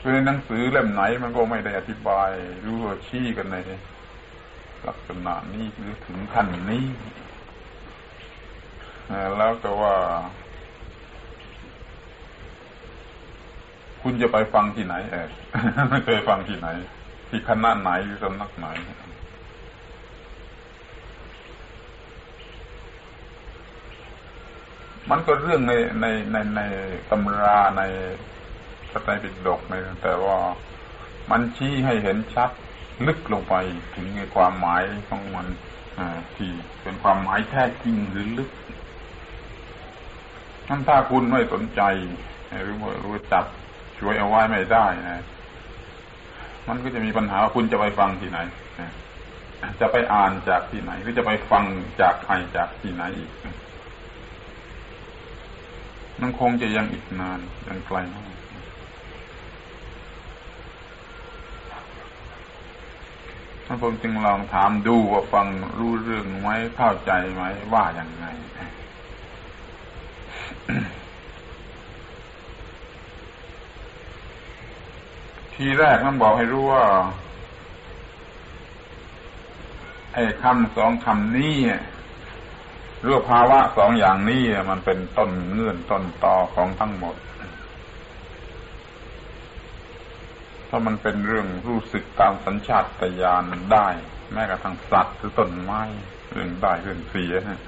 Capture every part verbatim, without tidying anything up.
คือในหนังสือเล่มไหนมันก็ไม่ได้อธิบายรู้ว่าชี้กันในลักษณะนี้หรือถึงขั้นนี้แล้วแต่ว่าคุณจะไปฟังที่ไหนเออไม่เคยฟังที่ไหนที่คณะไหนหรือสำนักไหนมันก็เรื่องในในในในตำราในพระไตรปิฎกในแต่ว่ามันชี้ให้เห็นชัดลึกลงไปถึงในความหมายของมันที่เป็นความหมายแท้จริงหรือลึกนั่นถ้าคุณไม่สนใจหรือว่ารู้จับช่วยเอาไว้ไม่ได้นะมันก็จะมีปัญหาว่าคุณจะไปฟังที่ไหนจะไปอ่านจากที่ไหนหรือจะไปฟังจากใครจากที่ไหนอีกมันคงจะยังอีกนานยังไกลมากท่านผมจึงลองถามดูว่าฟังรู้เรื่องไหมเข้าใจไหมว่าอย่างไง ทีแรกมันบอกให้รู้ว่าไอ้คำสองคำนี้หรือภาวะสองอย่างนี้มันเป็นต้นเงื่อนต้นตอของทั้งหมดถ้ามันเป็นเรื่องรู้สึกตามสัญชาตญาณมันได้แม้กระทั่งสัตว์หรือต้นไม้เรื่องได้เรื่องเสียนะ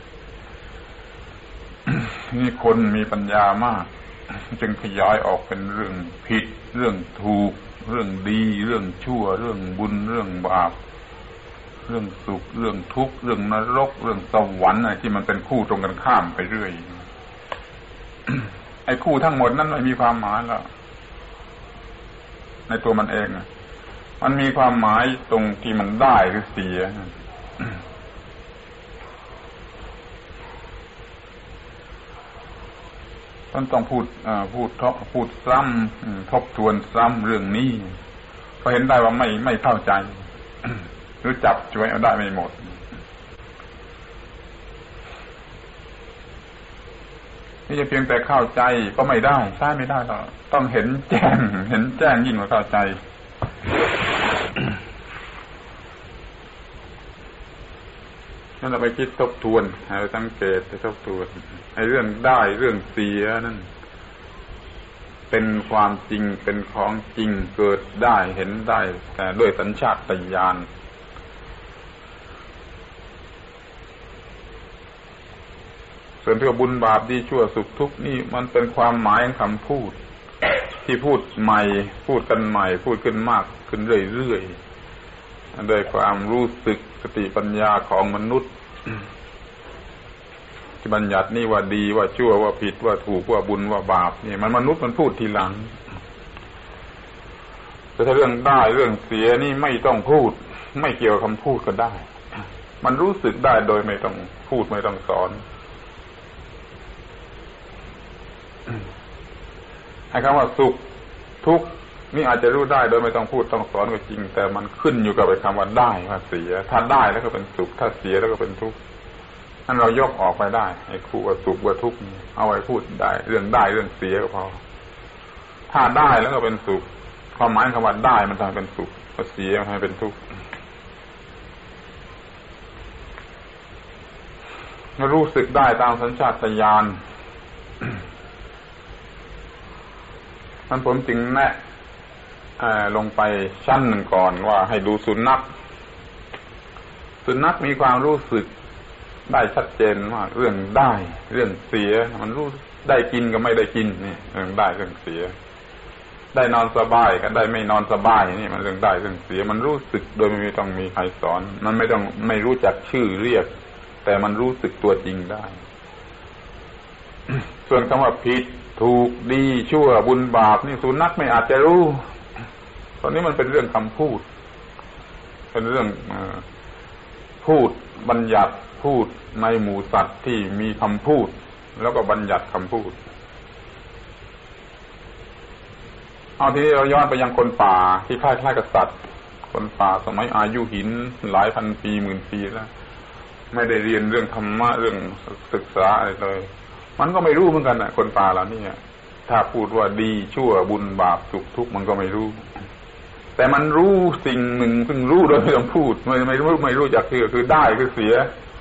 นี่คนมีปัญญามากจึงขยายออกเป็นเรื่องผิดเรื่องถูกเรื่องดีเรื่องชั่วเรื่องบุญเรื่องบาปเรื่องสุขเรื่องทุกข์เรื่องนรกเรื่องสวรรค์อะไรที่มันเป็นคู่ตรงกันข้ามไปเรื่อย ไอ้คู่ทั้งหมดนั้นไม่มีความหมายแล้วในตัวมันเองมันมีความหมายตรงที่มันได้หรือเสียมันต้องพูดพูดทบพูดซ้ำทบทวนซ้ำเรื่องนี้ก็เห็นได้ว่าไม่ไม่เข้าใจหรือจับช่วยเอาได้ไม่หมดนี่จะเพียงแต่เข้าใจก็ไม่ได้ใช่ไม่ได้หรอกต้องเห็นแจ้งเห็นแจ้งยิ่งกว่าเข้าใจนั่นเราไปคิดทบทวนไปสังเกตไปทบทวนไอ้เรื่องได้เรื่องเสียนั่นเป็นความจริงเป็นของจริงเกิดได้เห็นได้แต่ด้วยสัญชาตญาณส่วนที่ว่าบุญบาปดีชั่วสุขทุกข์นี่มันเป็นความหมายของคำพูดที่พูดใหม่พูดกันใหม่พูดขึ้นมากขึ้นเรื่อยๆโดยความรู้สึกสติปัญญาของมนุษย์ที่บัญญัตินี่ว่าดีว่าชั่วว่าผิดว่าถูกว่าบุญว่าบาปนี่มันมนุษย์มันพูดทีหลังแต่ถ้าเรื่องได้เรื่องเสียนี่ไม่ต้องพูดไม่เกี่ยวกับคำพูดก็ได้มันรู้สึกได้โดยไม่ต้องพูดไม่ต้องสอนไอ้คำว่าสุขทุกข์นี่อาจจะรู้ได้โดยไม่ต้องพูดต้องสอนก็จริงแต่มันขึ้นอยู่กับไอ้คำว่าได้ว่าเสียถ้าได้แล้วก็เป็นสุขถ้าเสียแล้วก็เป็นทุกข์นั่นเรายกออกไปได้ไอ้คู่ว่าสุขว่าทุกข์เอาไว้พูดได้เรื่องได้เรื่องเสียก็พอถ้าได้แล้วก็เป็นสุขความหมายคำว่าได้มันทำให้เป็นสุขพอเสียมันทำให้เป็นทุกข์รู้สึกได้ตามสัญชาตญาณมันผมจึงแนะลงไปชั้นหนึ่งก่อนว่าให้ดูสุนัขสุนัขมีความรู้สึกได้ชัดเจนว่าเรื่องได้เรื่องเสียมันรู้ได้กินกับไม่ได้กินนี่เรื่องได้เรื่องเสียได้นอนสบายกับได้ไม่นอนสบายนี่มันเรื่องได้เรื่องเสียมันรู้สึกโดยไม่ต้องมีใครสอนมันไม่ต้องไม่รู้จักชื่อเรียกแต่มันรู้สึกตัวจริงได้ ส่วนคำว่าผิดถูกดีชั่วบุญบาปนี่สุนัขไม่อาจจะรู้ตอนนี้มันเป็นเรื่องคำพูดเป็นเรื่องพูดบัญญัติพูดในหมู่สัตว์ที่มีคำพูดแล้วก็บัญญัติคำพูดเอาทีนี้เราย้อนไปยังคนป่าที่คล้ายๆกับสัตว์คนป่าสมัยอายุหินหลายพันปีหมื่นปีแล้วไม่ได้เรียนเรื่องธรรมะเรื่องศึกษาอะไรเลยมันก็ไม่รู้เหมือนกันนะคนป่าเหล่านี้ถถ้าพูดว่าดีชั่วบุญบาปสุขทุกข์มันก็ไม่รู้แต่มันรู้สิ่งหนึ่งซึ่งรู้โดยไม่ต้องพูดไม่ไม่รู้ไม่รู้จักคือคือได้คือเสีย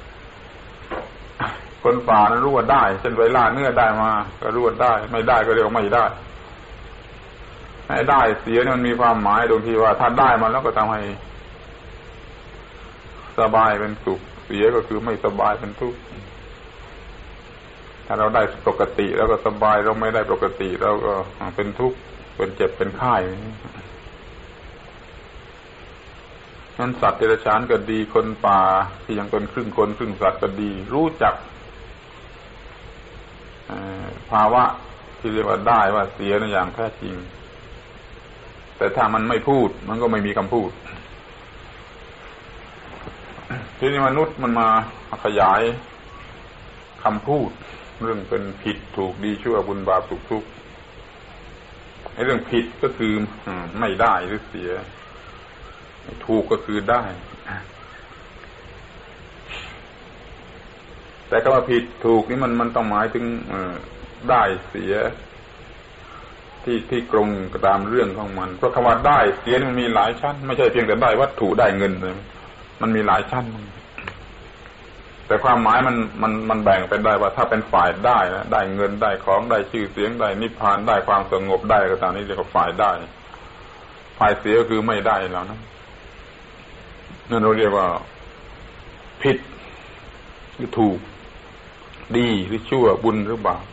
คนป่านั้นรู้ว่าได้เช่นไปล่าเนื้อได้มาก็รู้ว่าได้ไม่ได้ก็เรียกว่าไม่ได้ให้ได้เสียนี่มันมีความหมายตรงที่ว่าถ้าได้มาแล้วก็ทำให้สบายเป็นสุขเสียก็คือไม่สบายเป็นทุกข์ถ้าเราได้ปกติแล้วก็สบายเราไม่ได้ปกติเราก็เป็นทุกข์เป็นเจ็บเป็นไข้นั้นสัตว์เดรัจฉานก็ดีคนป่าที่ยังเป็นครึ่งคนครึ่งสัตว์ก็ดีรู้จักภาวะที่เรียกว่าได้ว่าเสียในอย่างแท้จริงแต่ถ้ามันไม่พูดมันก็ไม่มีคำพูดทีนี้มนุษย์มันมาขยายคำพูดเรื่องเป็นผิดถูกดีชั่วบุญบาปสุขทุกข์ไอ้เรื่องผิดก็คือไม่ได้หรือเสียถูกก็คือได้แต่คำว่าผิดถูกนี่มันมันต้องหมายถึงได้เสียที่ที่ตรงตามเรื่องของมันเพราะคำว่าได้เสียมันมีหลายชั้นไม่ใช่เพียงแต่ได้วัตถุได้เงินเลยมันมีหลายชั้นแต่ความหมายมันมันมันแบ่งเป็นได้ว่าถ้าเป็นฝ่ายได้นะได้เงินได้ของได้ชื่อเสียงได้นิพพานได้ความสงบได้ก็ตามนี้เรียกว่าฝ่ายได้ฝ่ายเสียก็คือไม่ได้แล้วนะนั่นเราเรียกว่าผิดหรือถูกดีหรือชั่วบุญหรือบาป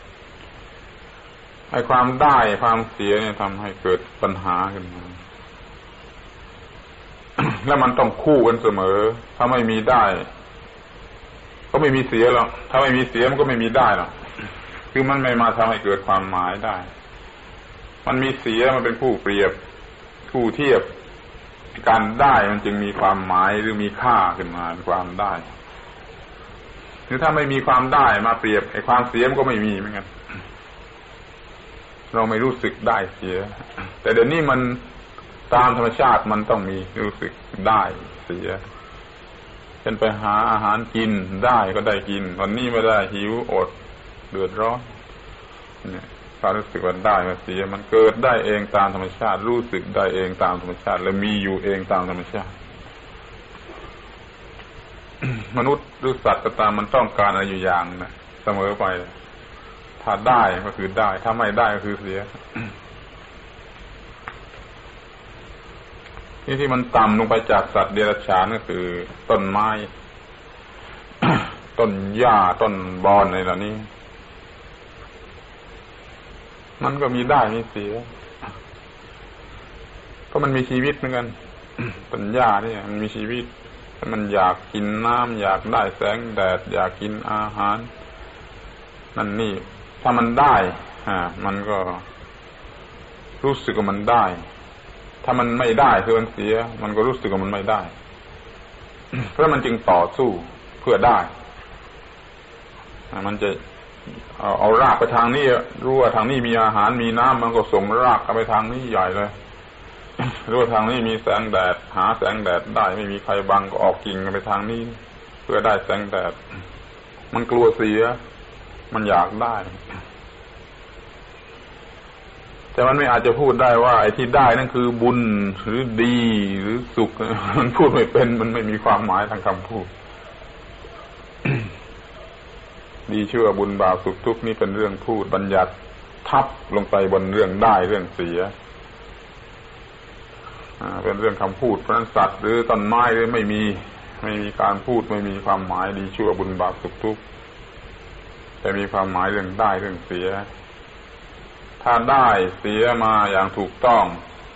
ไอ้ความได้ความเสียเนี่ยทำให้เกิดปัญหาขึ้นมา แล้วมันต้องคู่กันเสมอถ้าไม่มีได้ก็ไม่มีเสียหรอกถ้าไม่มีเสียมันก็ไม่มีได้หรอกคือมันไม่มาทำให้เกิดความหมายได้มันมีเสียมันเป็นคู่เปรียบคู่เทียบการได้มันจึงมีความหมายหรือมีค่าขึ้นมาความได้หรือถ้าไม่มีความได้มาเปรียบไอ้ความเสียมันก็ไม่มีเหมือนกันเราไม่รู้สึกได้เสียแต่เดี๋ยวนี้มันตามธรรมชาติมันต้องมีรู้สึกได้เสียเช่นไปหาอาหารกินได้ก็ได้กินวันนี้ไม่ได้หิวอดเดือดร้อนเนี่ยความรู้สึกว่าได้มาเสียมันเกิดได้เองตามธรรมชาติรู้สึกได้เองตามธรรมชาติและมีอยู่เองตามธรรมชาติ มนุษย์หรือสัตว์ก็ตามมันต้องการอะไรอยู่อย่างนะเสมอไปถ้าได้ก็คือได้ถ้าไม่ได้ก็คือเสีย นี่ที่มันต่ำลงไปจากสัตว์เดรัจฉานก็คือต้นไม้ ต้นหญ้าต้นบอนอะไรเหล่านี้มันก็มีได้มีเสียก็มันมีชีวิตเหมือนกัน ต้นหญ้านี่มันมีชีวิตมันอยากกินน้ำอยากได้แสงแดดอยากกินอาหารนั่นนี่ถ้ามันได้อ่ามันก็รู้สึกว่ามันได้ถ้ามันไม่ได้คือมันเสียมันก็รู้สึกว่ามันไม่ได้ เพราะมันจึงต่อสู้เพื่อได้มันจะเอาเอารากไปทางนี้รู้ว่าทางนี้มีอาหารมีน้ำมันก็ส่งรากไปทางนี้ใหญ่เลย รู้ว่าทางนี้มีแสงแดดหาแสงแดดได้ไม่มีใครบังก็ออกกิ่งไปทางนี้เพื่อได้แสงแดดมันกลัวเสียมันอยากได้แต่มันไม่อาจจะพูดได้ว่าไอ้ที่ได้นั่นคือบุญหรือดีหรือสุขมันพูดไม่เป็นมันไม่มีความหมายทางคำพูด ดีชั่วบุญบาปสุขทุกข์นี่เป็นเรื่องพูดบัญญัติทับลงไปบนเรื่องได้เรื่องเสียเป็นเรื่องคำพูดเพราะฉะนั้นสัตว์หรือต้นไม้หรือไม่มีไม่มีการพูดไม่มีความหมายดีชั่วบุญบาปสุขทุกข์แต่มีความหมายเรื่องได้เรื่องเสียถ้าได้เสียมาอย่างถูกต้อง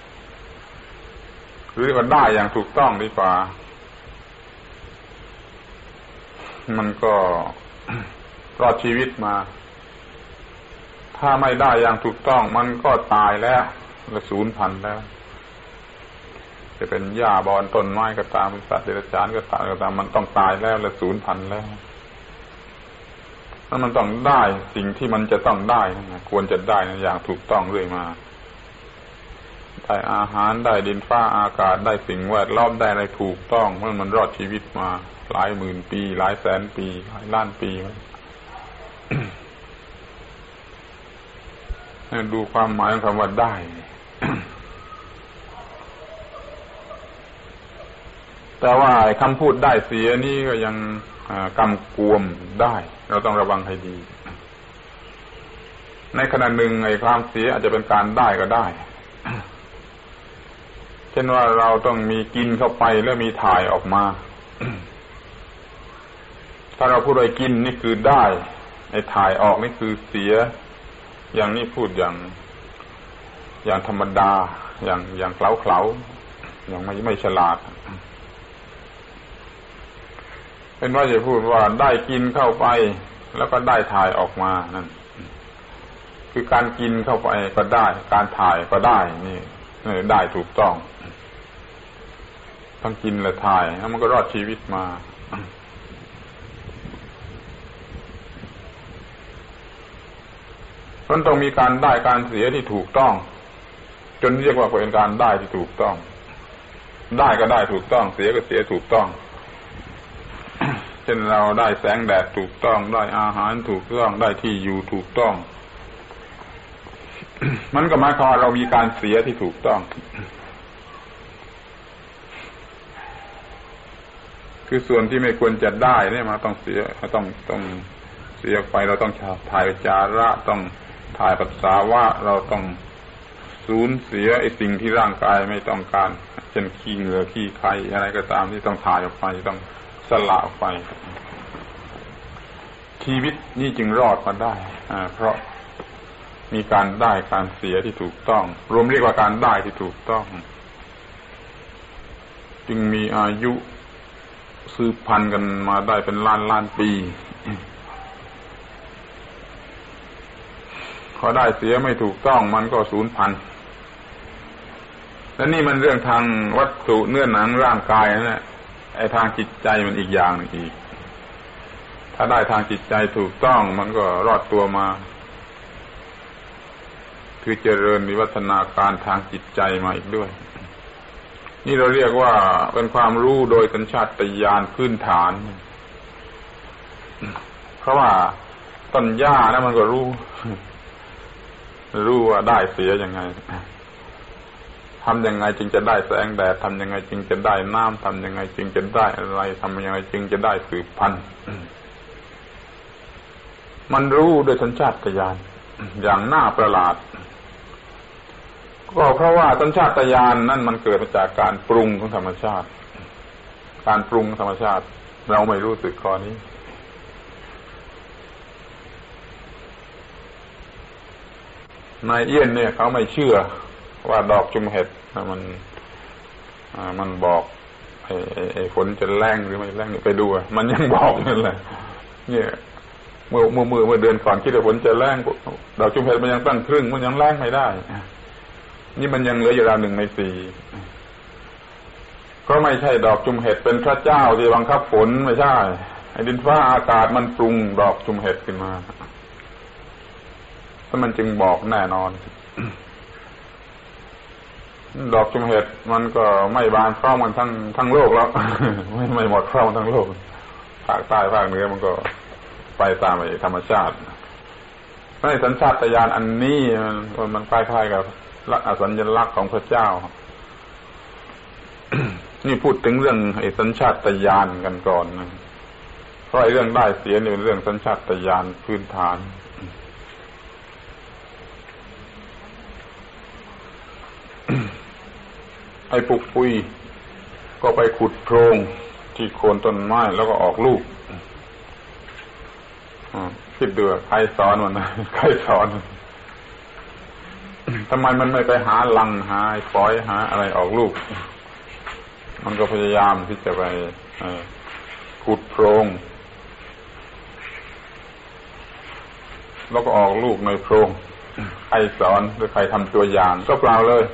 หรือว่าได้อย่างถูกต้องดีกว่ามันก็ รอดชีวิตมาถ้าไม่ได้อย่างถูกต้องมันก็ตายแล้วและสูญพันธุ์แล้วจะเป็นหญ้าบอนต้นไม้ก็ตามสัตว์เดรัจฉานก็ตามก็ตามมันต้องตายแล้วและสูญพันธุ์แล้วแล้วมันต้องได้สิ่งที่มันจะต้องได้นะควรจะได้นะอย่างถูกต้องเรื่อยมาได้อาหารได้ดินฟ้าอากาศได้สิ่งแวดล้อมได้อะไรถูกต้องเมื่อมันรอดชีวิตมาหลายหมื่นปีหลายแสนปีหลายล้านปี ฉดูความหมายของคำว่าได้ แต่ว่าคำพูดได้เสียนี่ก็ยังกำกวมได้เราต้องระวังให้ดีในขณะหนึ่งไอ้ความเสียอาจจะเป็นการได้ก็ได้ เช่นว่าเราต้องมีกินเข้าไปแล้วมีถ่ายออกมา ถ้าเราพูดโดยกินนี่คือได้ไอ้ถ่ายออกนี่คือเสียอย่างนี้พูดอย่างอย่างธรรมดาอย่างอย่างเคล้าๆอย่างไม่ไม่ฉลาดเป็นว่าจะพูดว่าได้กินเข้าไปแล้วก็ได้ถ่ายออกมานั่นคือการกินเข้าไปก็ได้การถ่ายก็ได้นี่ได้ถูกต้องทั้งกินและถ่ายแล้วมันก็รอดชีวิตมามันต้องมีการได้การเสียที่ถูกต้องจนเรียกว่าเป็นการได้ที่ถูกต้องได้ก็ได้ถูกต้องเสียก็เสียถูกต้อง เช่นเราได้แสงแดดถูกต้องได้อาหารถูกต้องได้ที่อยู่ถูกต้อง มันก็หมายความว่าเรามีการเสียที่ถูกต้อง คือส่วนที่ไม่ควรจะได้เนี่ยมาต้องเสียต้องต้องเสียไปเราต้องถ่ายจาระต้องถ่ายปัสสาวะเราต้องสูญเสียไอ้สิ่งที่ร่างกายไม่ต้องการเช่นขี้เหงื่อขี้ไคอะไรก็ตามที่ต้องถ่ายออกไปต้องสละออกไปชีวิตนี่จึงรอดมาได้อ่าเพราะมีการได้การเสียที่ถูกต้องรวมเรียกว่าการได้ที่ถูกต้องจึงมีอายุสืบพันธุ์กันมาได้เป็นล้านล้านปีพอได้เสียไม่ถูกต้องมันก็สูญพันธุ์และนี่มันเรื่องทางวัตถุเนื้อหนังร่างกายนั่นแหละไอ้ทางจิตใจมันอีกอย่างนึงอีกถ้าได้ทางจิตใจถูกต้องมันก็รอดตัวมาคือเจริญวิวัฒนาการทางจิตใจมาอีกด้วยนี่เราเรียกว่าเป็นความรู้โดยสัญชาตญาณพื้นฐานเพราะว่าต้นหญ้านะมันก็รู้รู้ว่าได้เสียยังไงทำยังไงจึงจะได้แสงแดดทำยังไงจึงจะได้น้ำทำยังไงจึงจะได้อะไรทำยังไงจึงจะได้สืบพันธุ์มันรู้โดยสัญชาตญาณอย่างน่าประหลาดก็เพราะว่าสัญชาตญาณนั่นมันเกิดมาจากการปรุงของธรรมชาติการปรุงธรรมชาติเราไม่รู้สึกข้อนี้นายเอี้ยนเนี่ยเขาไม่เชื่อว่าดอกจุมเห็ดมันมันบอกไอ้ไอ้ฝนจะแรงหรือไม่แรงนี่ไปดูมันยังบอกนั่นแหละเนี่ยเมื่อเมื่อเมื่อเดือนก่อนคิดว่าฝนจะแรงดอกจุมเห็ดมันยังตั้งครึ่งมันยังแรงไม่ได้นี่มันยังเหลืออยู่ราวหนึ่งในสี่ก็ไม่ใช่ดอกจุมเห็ดเป็นพระเจ้าที่บังคับฝนไม่ใช่ไอ้ดินฟ้าอากาศมันปรุงดอกจุมเห็ดขึ้นมาถ้ามันจึงบอกแน่นอนดอกจุมเห็ดมันก็ไม่บานพร้อมกันทั้งทั้งโลกแล้วไม่ไม่หมดพร้อมทั้งโลกภาคใต้ภาคเหนือมันก็ไปตามธรรมชาติเพราะในสัญชาตญาณอันนี้มันมันคล้ายๆกับลักษณ์สัญลักษณ์ของพระเจ้า นี่พูดถึงเรื่องไอ้สัญชาตญาณกันก่อนนะเพราะไอ้เรื่องได้เสียนี่เป็นเรื่องสัญชาตญาณพื้นฐานไอ้ปุกปุยก็ไปขุดโพรงที่โคนต้นไม้แล้วก็ออกลูกคิดดูใครสอนมันนะใครสอนทำไมมันไม่ไปหาลังหาฝอยหาอะไรออกลูกมันก็พยายามที่จะไปขุดโพรงแล้วก็ออกลูกในโพรงใครสอนหรือใครทำตัวอย่างก็เปล่าเลย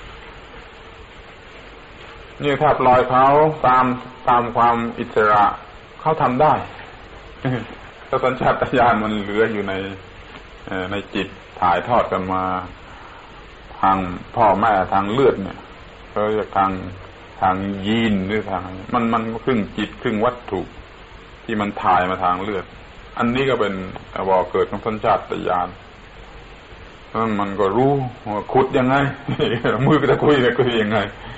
นี่ถ้าปล่อยเขาตามตามความอิสระเขาทำได้ถ้าสัญชาตญาณมันเหลืออยู่ในในจิตถ่ายทอดกันมาทางพ่อแม่ทางเลือดเนี่ยเขาเรียกทางทางยีนหรือทางมันมันครึ่งจิตครึ่งวัตถุที่มันถ่ายมาทางเลือดอันนี้ก็เป็นบ่อเกิดของสัญชาตญาณนั่นมันก็รู้ว่าขุดยังไงมือก็จะคุยเนี่ยคุยยังไง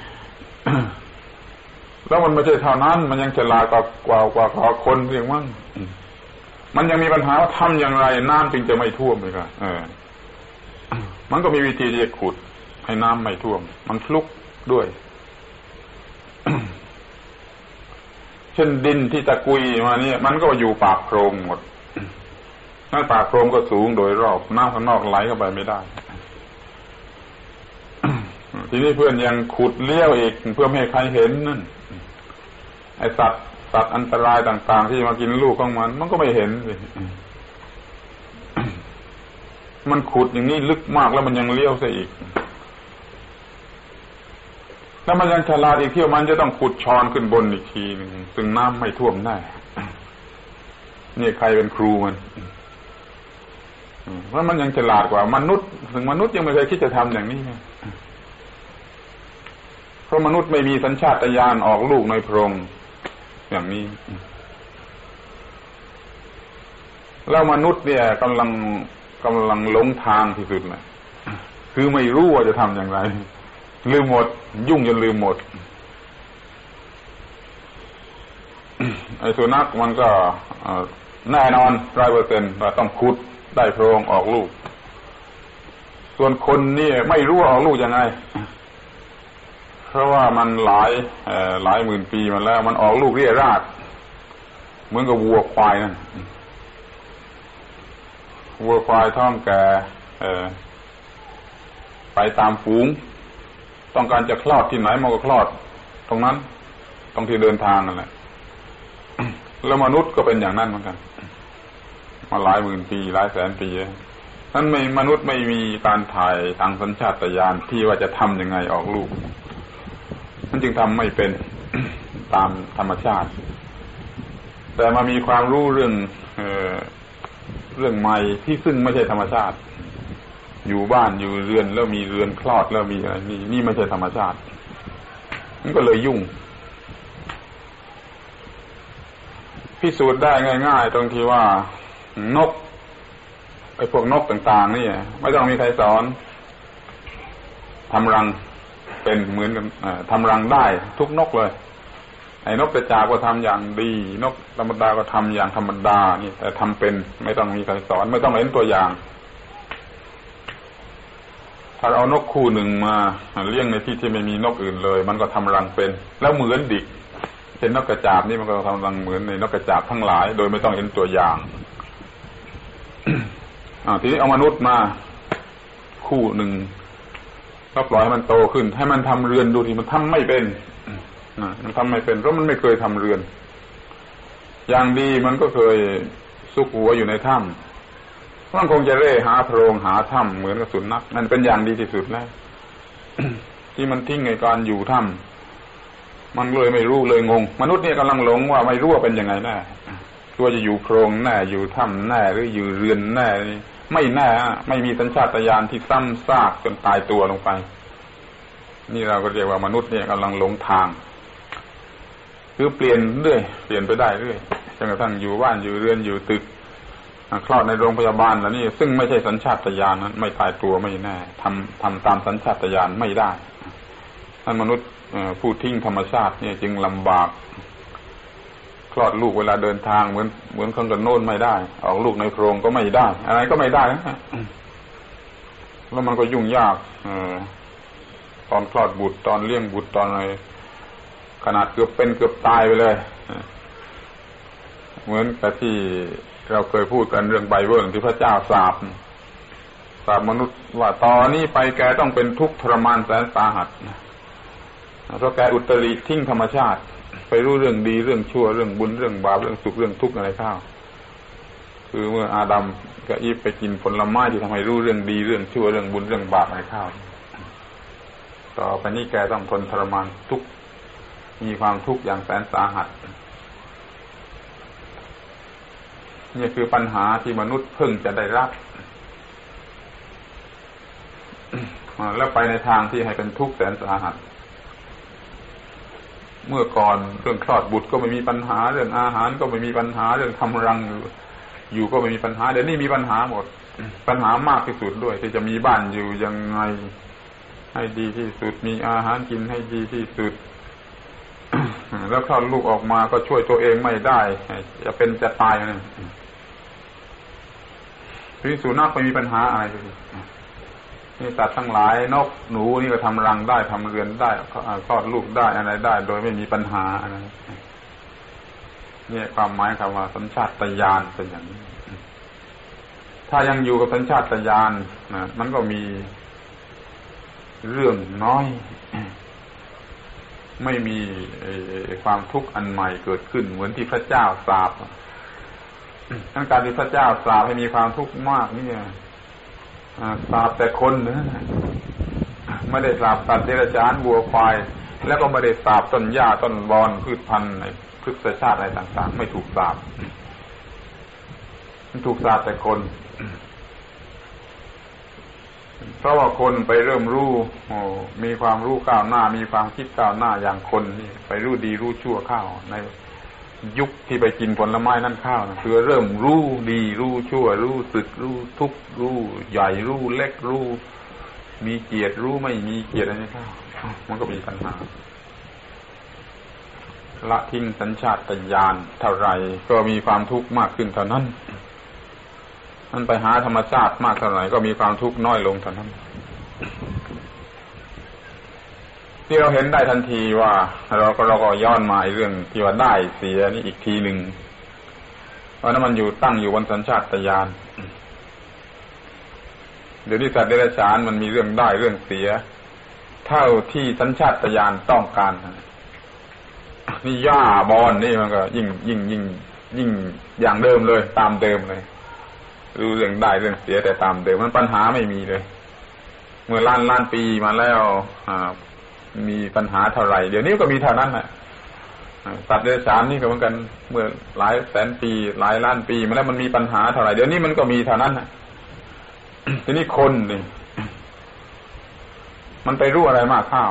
แล้วมันไม่ใช่เท่านั้นมันยังฉลาดกว่ากว่ากว่าคนเพียงมั่งมันยังมีปัญหาว่าทำอย่างไรน้ำจึงจะไม่ท่วมเลยครับเออมันก็มีวิธีที่จะขุดให้น้ำไม่ท่วมมันฟลุกด้วยเช่นดินที่ตะกุยมาเนี่ยมันก็อยู่ปากโพรงหมดนั่นปากโพรงก็สูงโดยรอบน้ำข้างนอกไหลเข้าไปไม่ได้ทีนี้เพื่อนยังขุดเลี้ยวอีกเพื่อไม่ให้ใครเห็นนั่นไอ้สัตว์สัตว์อันตรายต่างๆที่มากินลูกของมันมันก็ไม่เห็นสิมันขุดอย่างนี้ลึกมากแล้วมันยังเลี้ยวซะอีกแล้วมันยังฉลาดอีกเที่ยวมันจะต้องขุดชอนขึ้นบนอีกทีนึงซึ่งน้ำไม่ท่วมได้นี่ใครเป็นครูมันเพราะมันยังฉลาดกว่ามนุษย์ถึงมนุษย์ยังไม่เคยคิดจะทำอย่างนี้เพราะมนุษย์ไม่มีสัญชาตญาณออกลูกในโพรงอย่างนี้แล้วมนุษย์เนี่ยกำลังกำลังหลงทางที่สุดเลยคือไม่รู้ว่าจะทำอย่างไรลืมหมดยุ่งจนลืมหมดไอ้สุนัขมันก็แน่นอนร้อยเปอร์เซ็นต์ว่าต้องขุดได้โพรงออกลูกส่วนคนนี่ไม่รู้ว่าออกลูกยังไงเพราะว่ามันหลายหลายหมื่นปีมาแล้วมันออกลูกเรี่ยราดเหมือนกับวัวควายนั่นวัวควายท้องแก่ไปตามฝูงต้องการจะคลอดที่ไหนมันก็คลอดตรงนั้นตรงที่เดินทางนั่นแหละแล้วมนุษย์ก็เป็นอย่างนั้นเหมือนกันมาหลายหมื่นปีหลายแสนปีนั้นไม่มนุษย์ไม่มีการถ่ายทางสัญชาตญาณที่ว่าจะทำยังไงออกลูกมันจึงทำไม่เป็น ตามธรรมชาติแต่มามีความรู้เรื่องเอ่อเรื่องใหม่ที่ซึ่งไม่ใช่ธรรมชาติอยู่บ้านอยู่เรือนแล้วมีเรือนคลอดแล้วมีอะไรนี่นี่ไม่ใช่ธรรมชาติมันก็เลยยุ่งพิสูจน์ได้ง่ายๆตรงที่ว่านกไอ้พวกนกต่างๆนี่ไม่ต้องมีใครสอนทำรังเป็นเหมือนกันทำรังได้ทุกนกเลยไอ้นกกระจาบก็ทำอย่างดีนกธรรมดาก็ทำอย่างธรรมดานี่แต่ทำเป็นไม่ต้องมีใครสอนไม่ต้องเห็นตัวอย่างถ้าเอานกคู่หนึ่งมาเลี้ยงในที่ที่ไม่มีนกอื่นเลยมันก็ทำรังเป็นแล้วเหมือนดิเป็นนกกระจาบนี่มันก็ทำรังเหมือนในนกกระจาบทั้งหลายโดยไม่ต้องเห็นตัวอย่าง ทีนี้เอามนุษย์มาคู่หนึ่งก็ปล่อยให้มันโตขึ้นให้มันทำเรือนดูทีมันทำไม่เป็นมันทำไม่เป็นเพราะมันไม่เคยทำเรือนอย่างดีมันก็เคยซุกหัวอยู่ในถ้ำมันคงจะเร่หาโพรงหาถ้ำเหมือนกับสุนัขนั่นเป็นอย่างดีที่สุดแล้ว ที่มันทิ้งในการอยู่ถ้ำมันเลยไม่รู้เลยงงมนุษย์เนี่ยกำลังหลงว่าไม่รู้ว่าเป็นยังไงแน่ตัวจะอยู่โพรงแน่อยู่ถ้ำแน่หรืออยู่เรือนแน่ไม่แน่ไม่มีสัญชาตญาณที่ซ้ำซากจนตายตัวลงไปนี่เราก็เรียกว่ามนุษย์เนี่ยกำลังหลงทางคือเปลี่ยนเรื่อยเปลี่ยนไปได้เรื่อยจนกระทั่งอยู่บ้านอยู่เรือนอยู่ตึกคลอดในโรงพยาบาลแล้วนี่ซึ่งไม่ใช่สัญชาตญาณนั้นไม่ตายตัวไม่แน่ทำทำตามสัญชาตญาณไม่ได้ท่านมนุษย์ผู้ทิ้งธรรมชาติเนี่ยจึงลำบากคลอดลูกเวลาเดินทางเหมือนเหมือนคนกันโน่นไม่ได้ออกลูกในโพรงก็ไม่ได้อะไรก็ไม่ได้นะแล้วมันก็ยุ่งยากตอนคลอดบุตรตอนเลี้ยงบุตรตอนอะไรขนาดเกือบเป็นเกือบตายไปเลยเหมือนกับที่เราเคยพูดกันเรื่องไบเบิลที่พระเจ้าสาปสาปมนุษย์ว่าตอนนี้ไปแกต้องเป็นทุกข์ทรมานแสนสาหัสเพราะแกอุตริทิ้งธรรมชาติไปรู้เรื่องดีเรื่องชั่วเรื่องบุญเรื่องบาปเรื่องสุขเรื่องทุกข์อะไรเข้าคือเมื่ออาดัมกับอีฟไปกินผลไม้ที่ทำให้รู้เรื่องดีเรื่องชั่วเรื่องบุญเรื่องบาปอะไรเข้าต่อไปนี้แกต้องทนทรมานทุกข์มีความทุกข์อย่างแสนสาหัสนี่คือปัญหาที่มนุษย์เพิ่งจะได้รับ แล้วไปในทางที่ให้เป็นทุกข์แสนสาหัสเมื่อก่อนเรื่องคลอดบุตรก็ไม่มีปัญหาเรื่องอาหารก็ไม่มีปัญหาเรื่องทำรังอยู่ก็ไม่มีปัญหาเดี๋ยวนี้มีปัญหาหมดปัญหามากที่สุดด้วยที่จะมีบ้านอยู่ยังไงให้ดีที่สุดมีอาหารกินให้ดีที่สุดแล้วคลอดลูกออกมาก็ช่วยตัวเองไม่ได้จะเป็นจะตายนั่นที่สุนัขไม่มีปัญหาอะไรเลยนี่สัตว์ทั้งหลายนกหนูนี่ก็ทำรังได้ทำเรือนได้คลอดลูกได้อะไรได้โดยไม่มีปัญหาอะไรนี่ความหมายคำว่าสัญชาตญาณเป็นอย่างนี้ถ้ายังอยู่กับสัญชาตญาณนะมันก็มีเรื่องน้อยไม่มีความทุกข์อันใหม่เกิดขึ้นเหมือนที่พระเจ้าสาปทั้งการที่พระเจ้าสาปให้มีความทุกข์มากนี่สาปแต่คนนะไม่ได้สาปสัตว์เดรัจฉานวัวควายแล้วก็ไม่ได้สาปต้นหญ้าต้นบอนพืชพันธุ์ในพฤกษชาติอะไรต่างๆไม่ถูกสาปมันถูกสาปแต่คนเพราะว่าคนไปเริ่มรู้โอ้มีความรู้ก้าวหน้ามีความคิดก้าวหน้าอย่างคนนี่ไปรู้ดีรู้ชั่วข้าวในยุคที่ไปกินผลไม้นั่นข้าวนะคือเริ่มรู้ดีรู้ชั่วรู้สึกรู้ทุกข์รู้ใหญ่รู้เล็กรู้มีเกียรติรู้ไม่มีเกียรติอะไรนี่ข้าวมันก็มีปัญหาละทิ้งสัญชาตญาณเท่าไรก็มีความทุกข์มากขึ้นเท่านั้นมันไปหาธรรมชาติมากเท่าไหร่ก็มีความทุกข์น้อยลงเท่านั้นที่เราเห็นได้ทันทีว่าเราก็เราก็ย้อนมาเรื่องที่ว่าได้เสียนี่อีกทีหนึ่งเพราะนั้นมันอยู่ตั้งอยู่บนสัญชาตญาณเดี๋ยวนี้สัตว์เดรัจฉานมันมีเรื่องได้เรื่องเสียเท่าที่สัญชาตญาณต้องการนี่หญ้าบอนนี่มันก็ยิ่งยิ่งยิ่งยิ่งอย่างเดิมเลยตามเดิมเลยรู้เรื่องได้เรื่องเสียแต่ตามเดิมมันปัญหาไม่มีเลยเมื่อล้านล้านปีมาแล้วมีปัญหาเท่าไหร่เดี๋ยวนี้ก็มีเท่านั้นแหละสัตว์เดรัจฉานนี่ก็เหมือนกันเมื่อหลายแสนปีหลายล้านปีมาแล้วมันมีปัญหาเท่าไหร่เดี๋ยวนี้มันก็มีเท่านั้นนะทีนี้คนนี่มันไปรู้อะไรมากข้าว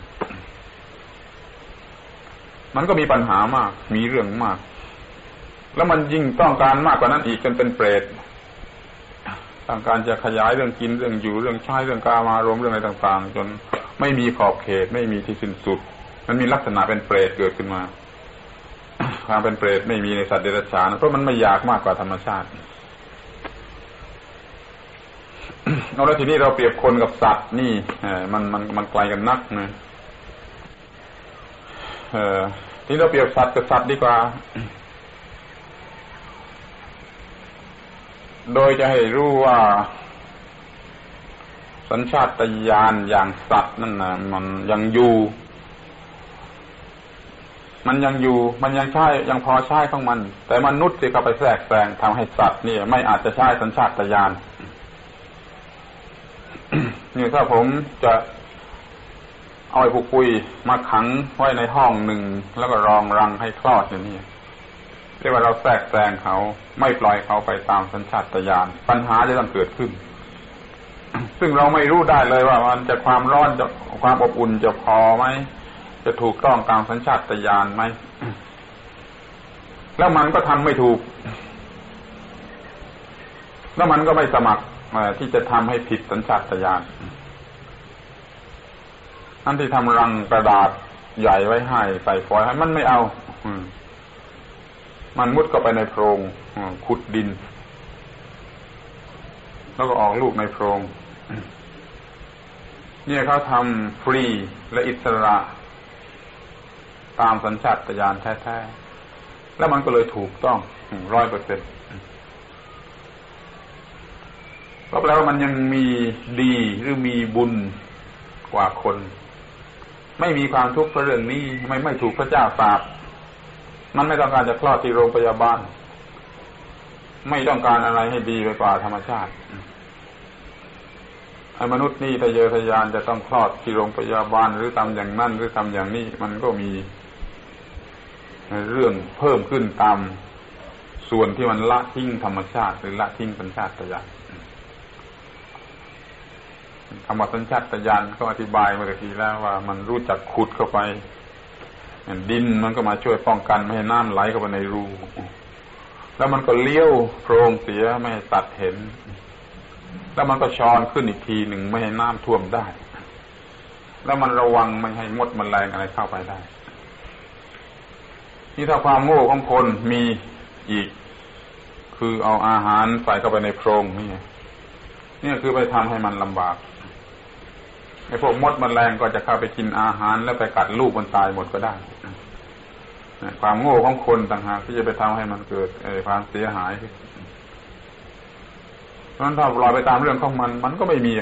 มันก็มีปัญหามากมีเรื่องมากแล้วมันยิ่งต้องการมากกว่านั้นอีกจนเป็นเปรตต้องการจะขยายเรื่องกินเรื่องอยู่เรื่องใช้เรื่องกามารมณ์เรื่องอะไรต่างๆจนไม่มีขอบเขตไม่มีที่สิ้นสุดมันมีลักษณะเป็นเปรตเกิดขึ้นมาความเป็นเปรตไม่มีในสัตว์เดรัจฉานเพราะมันไม่อยากมากกว่าธรรมชาติเอาแล้วทีนี้เราเปรียบคนกับสัตว์นี่มันมันมันไกลกันนักนะเออที่เราเปรียบสัตว์กับสัตว์ดีกว่าโดยจะให้รู้ว่าสัญชาตญาณอย่างสัตว์นั่นนะมันยังอยู่มันยังอยู่มันยังใช้ยังพอใช้ของมันแต่มนุษย์ที่เข้าไปแทรกแซงทำให้สัตว์นี่ไม่อาจจะใช้สัญชาตญาณ นี่ถ้าผมจะเอาไอ้ผู้ปุยมาขังไว้ในห้องหนึ่งแล้วก็รองรังให้คลอดอย่างนี้เรียกว่าเราแทรกแซงเขาไม่ปล่อยเขาไปตามสัญชาตญาณปัญหาจะต้องเกิดขึ้น ซึ่งเราไม่รู้ได้เลยว่ามันจะความร้อนจะความอบอุ่นจะพอไหมจะถูกต้องตามสัญชาตญาณไหม แล้วมันก็ทำไม่ถูกแล้วมันก็ไม่สมัครที่จะทำให้ผิดสัญชาตญาณอันที่ทำรังกระดาษใหญ่ไว้ให้ใส่ฟอยล์ให้มันไม่เอามันมุดเข้าไปในโพรงขุดดินแล้วก็ออกลูกในโพรงเนี่ยเขาทำฟรีและอิสระตามสัญชาตญาณแท้ๆแล้วมันก็เลยถูกต้อง ร้อยเปอร์เซ็นต์ ก็แปลว่ามันยังมีดีหรือมีบุญกว่าคนไม่มีความทุกข์เพราะเรื่องนี้ไม่ไม่ถูกพระเจ้าสาปมันไม่ต้องการจะคลอดที่โรงพยาบาลไม่ต้องการอะไรให้ดีไปกว่าธรรมชาติไอ้มนุษย์นี่ทะเยอทะยานจะต้องคลอดที่โรงพยาบาลหรือทำอย่างนั้นหรือทำอย่างนี้มันก็มีเรื่องเพิ่มขึ้นตามส่วนที่มันละทิ้งธรรมชาติหรือละทิ้งสัญชาตญาณคำว่าสัญชาตญาณก็อธิบายเมื่อกี้แล้วว่ามันรู้จักขุดเข้าไปดินมันก็มาช่วยป้องกันไม่ให้น้ำไหลเข้าไปในรูแล้วมันก็เลี้ยวโพรงเสียไม่ให้สัตว์เห็นแล้วมันก็ช้อนขึ้นอีกทีหนึ่งไม่ให้น้ำท่วมได้แล้วมันระวังไม่ให้มดแมลงอะไรเข้าไปได้นี่ถ้าความโง่ของคนมีอีกคือเอาอาหารใส่เข้าไปในโพรงนี่นี่คือไปทำให้มันลำบากไอ้พวกมดแมลงก็จะเข้าไปกินอาหารแล้วไปกัดลูกมันตายหมดก็ได้ความโง่ของคนต่างหากที่จะไปทำให้มันเกิดความเสียหายเพราะฉะนั้นถ้าปล่อยไปตามเรื่องของมันมันก็ไม่มี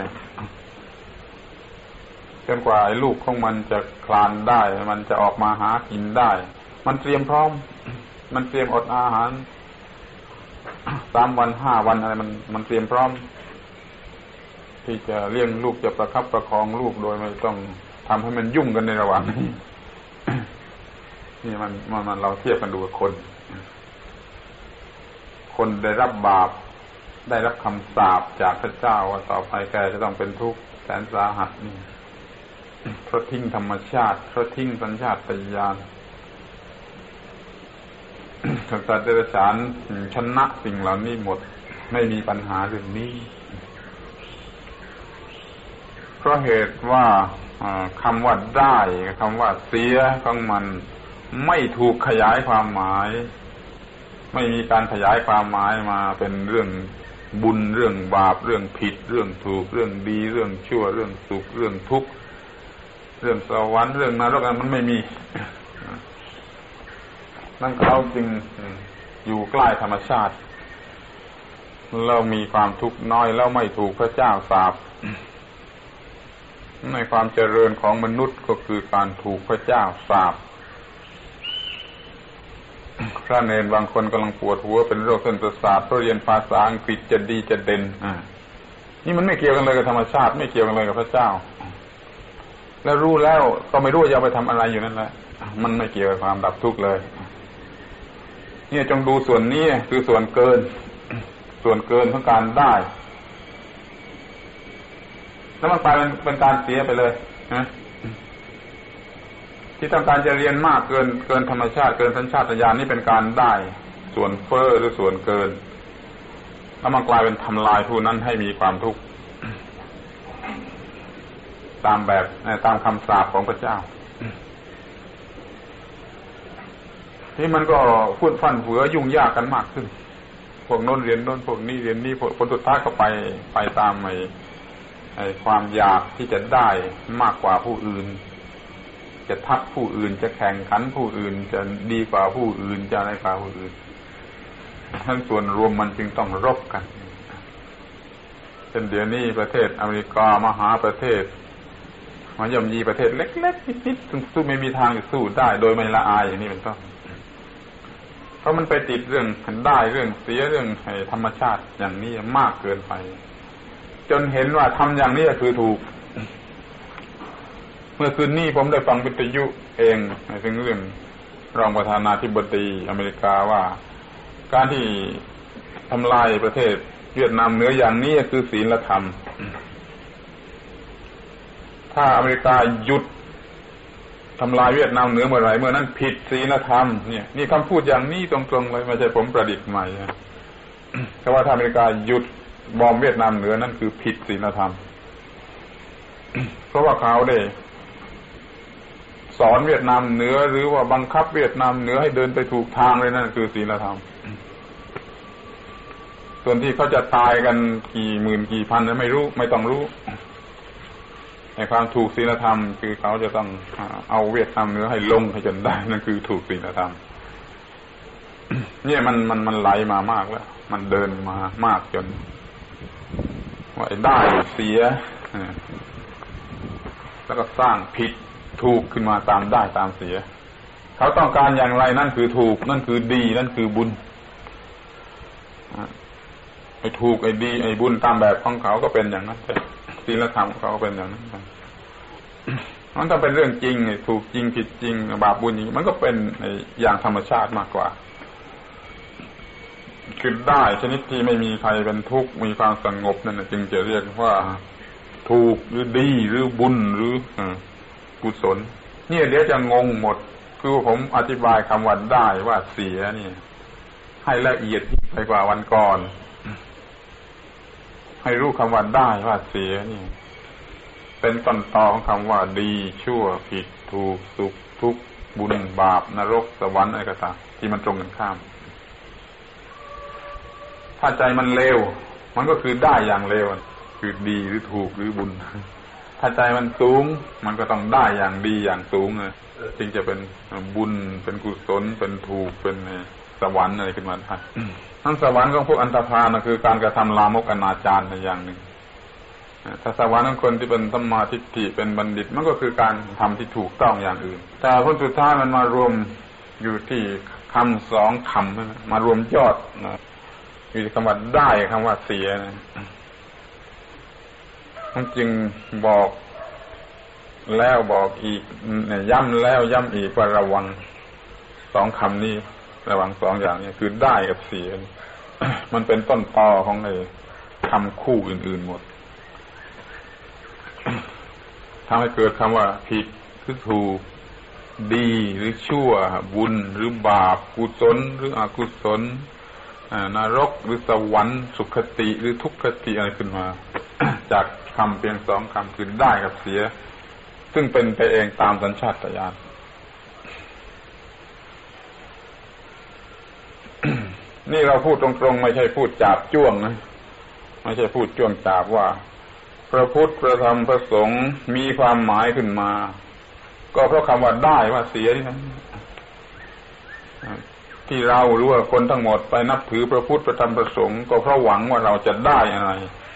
จนกว่าไอ้ลูกของมันจะคลานได้มันจะออกมาหากินได้มันเตรียมพร้อมมันเตรียมอดอาหารสามวันห้าวันอะไรมันมันเตรียมพร้อมที่จะเลี้ยงลูกจะประคับประคองลูกโดยไม่ต้องทำให้มันยุ่งกันในระหว่างนี้นี่มันมันเราเทียบกันดูกับคนคนได้รับบาปได้รับคำสาปจากพระเจ้าว่าต่อไปแกจะต้องเป็นทุกข์แสนสาหัสนี่เพราะทิ้งธรรมชาติเพราะทิ้งสัญชาตญาณสัตว์เดรัจฉานชนะสิ่งเหล่านี้หมดไม่มีปัญหาเรื่องนี้เพราะเหตุว่าคำว่าได้คำว่าเสียของมันไม่ถูกขยายความหมายไม่มีการขยายความหมายมาเป็นเรื่องบุญเรื่องบาปเรื่องผิดเรื่องถูกเรื่องดีเรื่องชั่วเรื่องสุขเรื่องทุกข์เรื่องสวรรค์เรื่องนรกมันไม่มีนั่นเขาจึงอยู่ใกล้ธรรมชาติแล้วมีความทุกข์น้อยแล้วไม่ถูกพระเจ้าสาปในความเจริญของมนุษย์ก็คือการถูกพระเจ้าสาปพระเนรบางคนกำลังปวดหัวเป็นโรคเส้นประสาทเพราะเรียนภาษาอังกฤษจะดีจะเด่นอ่านี่มันไม่เกี่ยวกันเลยกับธรรมชาติไม่เกี่ยวกันเลยกับพระเจ้าแล้วรู้แล้วก็ไม่รู้จะเอาไปทำอะไรอยู่นั่นแหละมันไม่เกี่ยวกับความดับทุกข์เลยเนี่ยจงดูส่วนนี้คือส่วนเกินส่วนเกินของการได้แล้วมันกลายเป็นเป็นการเสียไปเลยนะที่ต้องการจะเรียนมากเกินเกินธรรมชาติเกินสัญชาตญาณนี่เป็นการได้ส่วนเฟ้อหรือส่วนเกินแล้วมันกลายเป็นทำลายผู้นั้นให้มีความทุกข์ตามแบบตามคำสาปของพระเจ้านี่มันก็ฟุ้นฟันเฟือยุ่งยากกันมากขึ้นพวกโน้นเรียนโน้นพวกนี้เรียนนี่ผลสุดท้ายก็ไปไปตามไอ้ไอ้ความอยากที่จะได้มากกว่าผู้อื่นจะทักผู้อื่นจะแข่งขันผู้อื่นจะดีกว่าผู้อื่นจะอะไรกว่าผู้อื่นทั้งส่วนรวมมันจึงต้องรบกันเช่นเดี๋ยวนี้ประเทศอเมริกามหาประเทศมาย่อมยีประเทศเล็กๆนิดๆซึ่งสู้ไม่มีทางจะสู้ได้โดยไม่ละอายอย่างนี้เป็นต้นเพราะมันไปติดเรื่องได้เรื่องเสียเรื่องธรรมชาติอย่างนี้มากเกินไปจนเห็นว่าทำอย่างนี้คือถูกเมื่อคืนนี้ผมได้ฟังวิทยุเองถึงเรื่องรองประธานาธิบดีอเมริกาว่าการที่ทำลายประเทศเวียดนามเหนืออย่างนี้คือศีลธรรมถ้าอเมริกาหยุดทำลายเวียดนามเหนือเมื่อไหร่เมื่อนั้นผิดศีลธรรมเนี่ยนี่คำพูดอย่างนี้ตรงๆเลยไม่ใช่ผมประดิษฐ์ใหม่แต่ว่าถ้าอเมริกาหยุดบอมเวียดนามเหนือนั่นคือผิดศีลธรรมเพราะว่าเขาได้สอนเวียดนามเหนือหรือว่าบังคับเวียดนามเหนือให้เดินไปถูกทางเลยนั่นคือศีลธรรมส่วนที่เขาจะตายกันกี่หมื่นกี่พันไม่รู้ไม่ต้องรู้ในความถูกศีลธรรมคือเขาจะต้องเอาเวียดนามเหนือให้ลงให้จนได้นั่นคือถูกศีลธรรมเนี่ยมันมันมันไหลมามากแล้วมันเดินมามากจนว่าได้เสียแล้วก็สร้างผิดถูกขึ้นมาตามได้ตามเสียเขาต้องการอย่างไรนั่นคือถูกนั่นคือดีนั่นคือบุญไอ้ถูกไอ้ดีไอ้บุญตามแบบของเขาก็เป็นอย่างนั้นศีลธรรมเขาก็เป็นอย่างนั้นมันต้องเป็นเรื่องจริงถูกจริงผิดจริงบาปบุญจริงมันก็เป็นอย่างธรรมชาติมากกว่าคือได้ชนิดที่ไม่มีใครเป็นทุกข์มีความสงบนั่นจึงจะเรียกว่าถูกหรือดีหรือบุญหรือกุศลนี่เดี๋ยวจะงงหมดคือผมอธิบายคำว่าได้ว่าเสียนี่ให้ละเอียดไปกว่าวันก่อนให้รู้คำว่าได้ว่าเสียนี่เป็นต้นตอของคำว่าดีชั่วผิดถูกสุขทุกข์บุญบาปนรกสวรรค์อะไรก็ตามที่มันตรงกันข้ามถ้าใจมันเลวมันก็คือได้อย่างเลวคือดีหรือถูกหรือบุญถ้าใจมันสูงมันก็ต้องได้อย่างดีอย่างสูงเลยจึงจะเป็นบุญเป็นกุศลเป็นถูกเป็นสวรรค์อะไรขึ้นมาได้ทั้งสวรรค์ของพวกอันธพาลนะคือการกระทำลามกอนาจารในอย่างหนึ่งถ้าสวรรค์ของคนที่เป็นสัมมาทิฏฐิเป็นบัณฑิตมันก็คือการทำที่ถูกต้องอย่างอื่นแต่ผลสุดท้ายมันมารวมอยู่ที่คำสองคำมารวมยอดนะมีคำว่าได้คำว่าเสียนะมันจึงบอกแล้วบอกอีกย้ำแล้วย้ำอีกว่าระวังสองคำนี้ระวังสองอย่างนี้คือได้กับเสียมันเป็นต้นตอของไอ้คำคู่อื่นๆหมดทำให้เกิดคำว่าผิดหรือถูกดีหรือชั่วบุญหรือบาปกุศลหรืออกุศลนรกหรือสวรรค์สุขติหรือทุกขติอะไรขึ้นมา จากคำเพียงสองคำคือได้กับเสียซึ่งเป็นไปเองตามสัญชาตญาณ นี่เราพูดตรงๆไม่ใช่พูดจาบจ้วงนะไม่ใช่พูดจ้วงจาบว่าพระพุทธพระธรรมพระสงฆ์มีความหมายขึ้นมาก็เพราะคำว่าได้ว่าเสียนี่นะที่เราหรือว่าคนทั้งหมดไปนับถือพระพุทธพระธรรมพระสงฆ์ก็เพราะหวังว่าเราจะได้อะไร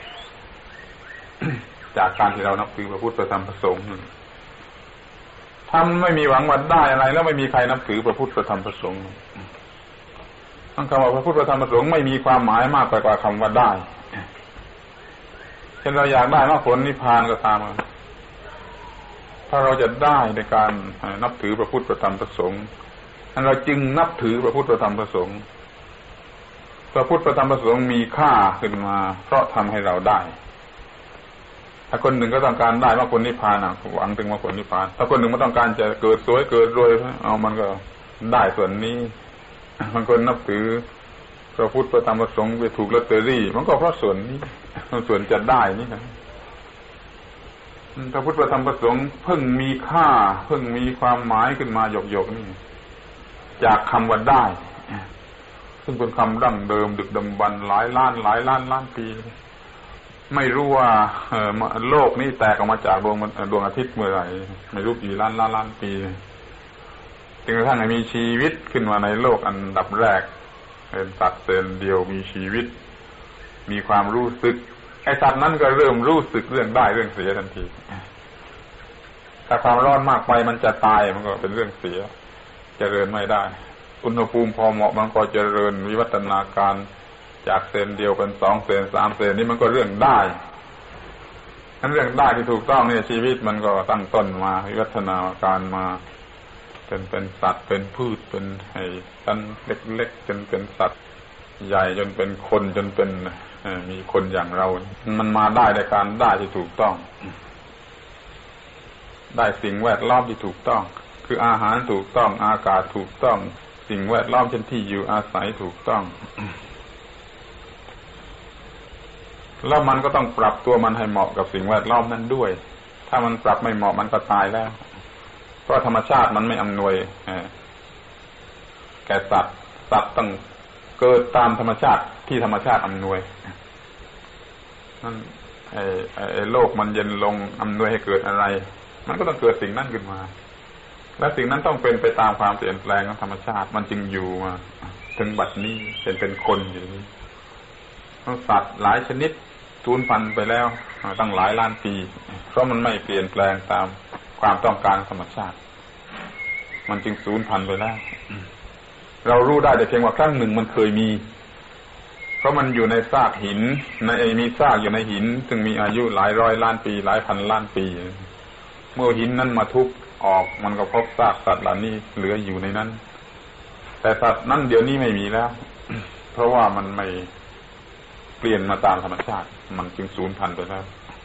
จากการที่เรานับถือพระพุทธพระธรรมพระสงฆ์ถ้าไม่มีหวังว่าได้อะไรแล้วไม่มีใครนับถือพระพุทธพระธรรมพระสงฆ์ทั้งคำว่าพระพุทธพระธรรมพระสงฆ์ไม่มีความหมายมากไปกว่าคำว่าได้เช่นเราอยากได้มรรคผลนิพพานก็ตามถ้าเราจะได้ในการนับถือพระพุทธพระธรรมพระสงฆ์นั้นเราจึงนับถือพระพุทธพระธรรมพระสงฆ์พระพุทธพระธรรมพระสงฆ์มีค่าขึ้นมาเพราะทำให้เราได้ถ้าคนหนึ่งก็ต้องการได้มรรคผลนิพพานนะหวังถึงมรรคผลนิพพานถ้าคนหนึ่งไม่ต้องการจะเกิดสวยเกิดรวยเอามันก็ได้ส่วนนี้บางคนนับถือพระพุทธพระธรรมพระสงฆ์ไปถูกลอตเตอรี่มันก็เพราะส่วนนี้ส่วนจะได้นี่นะพระพุทธพระธรรมพระสงฆ์เพิ่งมีค่าเพิ่งมีความหมายขึ้นมาหยกๆนี่จากคำว่าได้ซึ่งเป็นคำดั้งเดิมดึกดำบรรพ์หลายล้านหลายล้านล้านปีไม่รู้ว่าโลกนี้แตกออกมาจากดวงดวงอาทิตย์เมื่อไหร่ไม่รู้กี่ล้านล้านล้านปีจนกระทั่งมีชีวิตขึ้นมาในโลกอันดับแรกเป็นสัตว์เซลล์เดียวมีชีวิตมีความรู้สึกไอ้สัตว์นั้นก็เริ่มรู้สึกเรื่องได้เรื่องเสียทันทีถ้าความร้อนมากไปมันจะตายมันก็เป็นเรื่องเสียเจริญไม่ได้อุณหภูมิพอเหมาะมันก็เจริญวิวัฒนาการจากเซลล์เดียวเป็นสองเซลล์สามเซลล์นี่มันก็เรื่องได้นั้นเรื่องได้ที่ถูกต้องเนี่ยชีวิตมันก็ตั้งต้นมาวิวัฒนาการมาจนเป็นสัตว์เป็นพืชเป็นไอ้ชั้นเล็กๆจนเป็นสัตว์ใหญ่จนเป็นคนจนเป็นมีคนอย่างเรามันมาได้ในการได้ที่ถูกต้องได้สิ่งแวดล้อมที่ถูกต้องคืออาหารถูกต้องอากาศถูกต้องสิ่งแวดล้อมเช่นที่อยู่อาศัยถูกต้องแล้วมันก็ต้องปรับตัวมันให้เหมาะกับสิ่งแวดล้อมนั้นด้วยถ้ามันปรับไม่เหมาะมันก็ตายแล้วเพราะธรรมชาติมันไม่อำนวยแก่สัตว์สัตว์ต้องเกิดตามธรรมชาติที่ธรรมชาติอำนวยนั่นไอ้ไอ้โลกมันเย็นลงอำนวยให้เกิดอะไรมันก็ต้องเกิดสิ่งนั้นขึ้นมาและสิ่งนั้นต้องเป็นไปตามความเปลี่ยนแปลงของธรรมชาติมันจึงอยู่มาถึงบัดนี้เป็นเป็นคนอย่างนี้สัตว์หลายชนิดสูญพันธุ์ไปแล้วตั้งหลายล้านปีเพราะมันไม่เปลี่ยนแปลงตามความต้องการธรรมชาติมันจึงสูญพันธุ์ไปแล้วเรารู้ได้แต่เพียงว่าครั้งหนึ่งมันเคยมีเพราะมันอยู่ในซากหินในมีซากอยู่ในหินซึ่งมีอายุหลายร้อยล้านปีหลายพันล้านปีเมื่อหินนั้นมาทุบออกมันก็พบซากสัตว์เหล่านี้เหลืออยู่ในนั้นแต่สัตว์นั้นเดี๋ยวนี้ไม่มีแล้ว เพราะว่ามันไม่เปลี่ยนมาตามธรรมชาติมันจึงสูญพันธุ์ไปแล้ว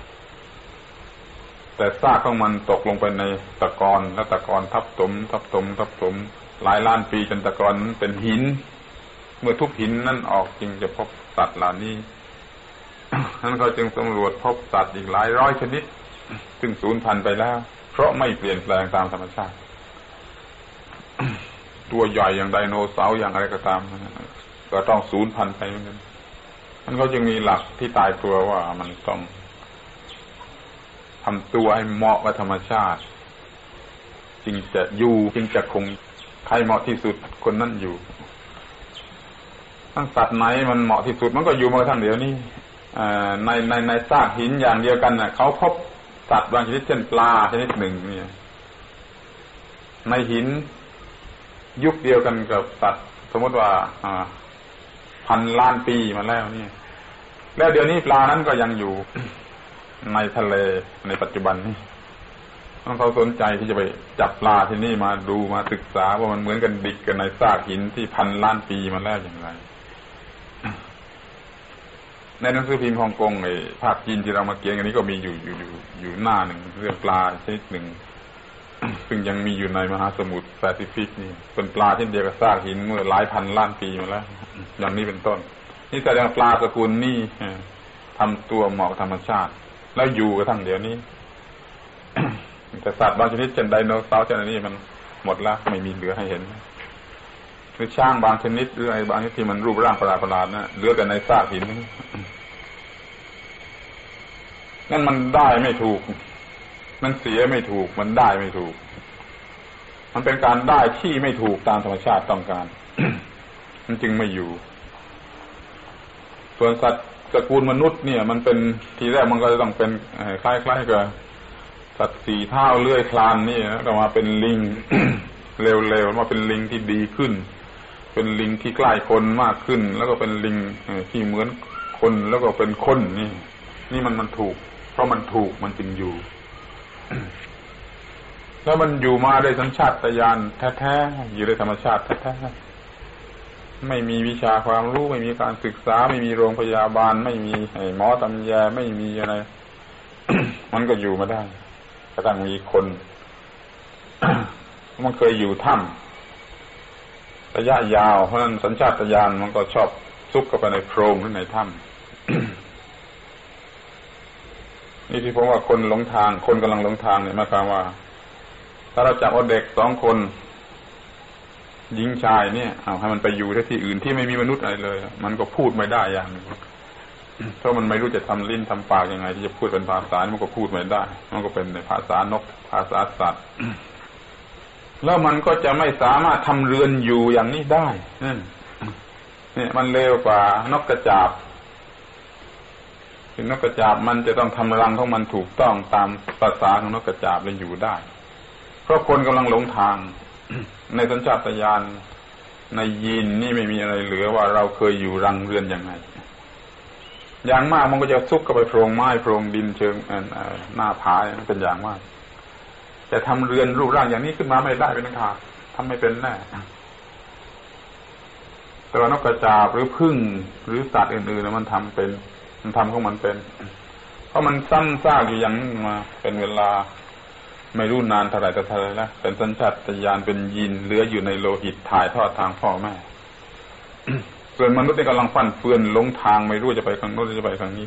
แต่ซากของมันตกลงไปในตะกอนและตะกอนทับถมทับถมทับถมหลายล้านปีจนตะกอนนั้นเป็นหินเมื่อทุบหินนั้นออกจึงจะพบสัตว์เหล่านี้นั้นเขาจึงสำรวจพบสัตว์อีกหลายร้อยชนิดซึ่งสูญพันธุ์ไปแล้วเพราะไม่เปลี่ยนแปลงตามธรรมชาติตัวใหญ่อย่างไดโนเสาร์อย่างอะไรก็ตามก็ต้องสูญพันธุ์ไปเหมือนกันมันก็จึงมีหลักที่ตายตัวว่ามันต้องทำตัวให้เหมาะกับธรรมชาติจึงจะอยู่จึงจะคงใครเหมาะที่สุดคนนั้นอยู่ทั้งสัตว์ไหนมันเหมาะที่สุดมันก็อยู่มาทั้งเดี๋ยวนี้ในในในซากหินอย่างเดียวกันน่ะเขาพบสัตว์บางชนิดเช่นปลาชนิดหนึ่งเนี่ยในหินยุคเดียวกันกับสัตว์สมมติว่าพันล้านปีมาแล้วนี่แล้วเดี๋ยวนี้ปลานั้นก็ยังอยู่ในทะเลในปัจจุบันนี้เขาสนใจที่จะไปจับปลาที่นี่มาดูมาศึกษาว่ามันเหมือนกันดิกกันในซากหินที่พันล้านปีมาแล้วอย่างไรในหนังสือพิมพ์ฮ่องกงไอ้ภาพจีนที่เรามาเขียนกันนี้ก็มีอยู่อยู่อยู่หน้าหนึ่งเรื่องปลาชนิดหนึ่งซึ่งยังมีอยู่ในมหาสมุทรแปซิฟิกนี่เป็นปลาเช่นเดียวกับซากหินเมื่อหลายพันล้านปีมาแล้วอย่างนี้เป็นต้นนี่แสดงปลาสกุลนี่ทำตัวเหมาะกับธรรมชาติแล้วอยู่กระทั่งเดี๋ยวนี้ แต่สัตว์บางชนิดเช่นไดโนเสาร์เช่นนี้มันหมดแล้วไม่มีเหลือให้เห็นหรือช้างบางชนิดหรือไอ้บางชนิดที่มันรูปร่างประหลาดๆนะเหลือแต่ในซากหินนั่นมันได้ไม่ถูกมันเสียไม่ถูกมันได้ไม่ถูกมันเป็นการได้ที่ไม่ถูกตามธรรมชาติต้องการ มันจึงไม่อยู่ส่วนสัตว์ตระกูลมนุษย์เนี่ยมันเป็นทีแรกมันก็จะต้องเป็นคล้ายๆกับสัตว์สี่เท้าเลื้อยคลานนี่นะก็มาเป็นลิง เร็วๆมาเป็นลิงที่ดีขึ้นเป็นลิงที่ใกล้คนมากขึ้นแล้วก็เป็นลิงที่เหมือนคนแล้วก็เป็นคนนี่นี่มันมันถูกเพราะมันถูกมันจึงอยู่ แล้วมันอยู่มาด้วยสัญชาตญาณแท้ๆอยู่ด้วยธรรมชาติแท้ๆไม่มีวิชาความรู้ไม่มีการศึกษาไม่มีโรงพยาบาลไม่มีหมอตำแยไม่มีอะไร มันก็อยู่มาได้กระทั่งมีคน มันเคยอยู่ถ้ำระยะยาวเพราะฉะนั้นสัญชาตญาณมันก็ชอบซุกเข้าไปในโพรงหรือในถ้ำ นี่ที่ผมว่าคนหลงทางคนกำลังหลงทางเนี่ยหมายความว่าถ้าเราจับเอาเด็กสองคนหญิงชายเนี่ยเอาให้มันไปอยู่ที่อื่นที่ไม่มีมนุษย์อะไรเลยมันก็พูดไม่ได้อย่างนึงเพราะมันไม่รู้จะทำลิ้นทำปากยังไงที่จะพูดเป็นภาษามันก็พูดไม่ได้มันก็เป็นในภาษานกภาษาสัตว์ แล้วมันก็จะไม่สามารถทำเรือนอยู่อย่างนี้ได้นี่มันเลวกว่านกกระจาบนกกระจาบมันจะต้องทำรังของมันถูกต้องตามภาษาของนกกระจาบเลยอยู่ได้เพราะคนกำลังหลงทาง ในสัญชาตญาณในยีนนี่ไม่มีอะไรเหลือว่าเราเคยอยู่รังเรือนยังไงอย่างมากมันก็จะซุกเข้าไปโพรงไม้โพรงดินเชิงหน้าผาเป็นอย่างมากแต่ทำเรือนรูปร่างอย่างนี้ขึ้นมาไม่ได้เป็นขาดทำไม่เป็นแน่แต่ว่านกกระจาบหรือผึ้งหรือสัตว์อื่นๆมันทำเป็นมันทำของมันเป็นเพราะมันซ้ำซากอยู่อย่างนี้มาเป็นเวลาไม่รู้นานเท่าไหร่แต่เท่าไหร่แล้วเป็นสัญชาตญาณเป็นยีนเหลืออยู่ในโลหิตถ่ายทอดทางพ่อแม่ ส่วนมนุษย์นี่กำลังฟันเฟือนหลงทางไม่รู้จะไปทางโน้นจะไปทางนี้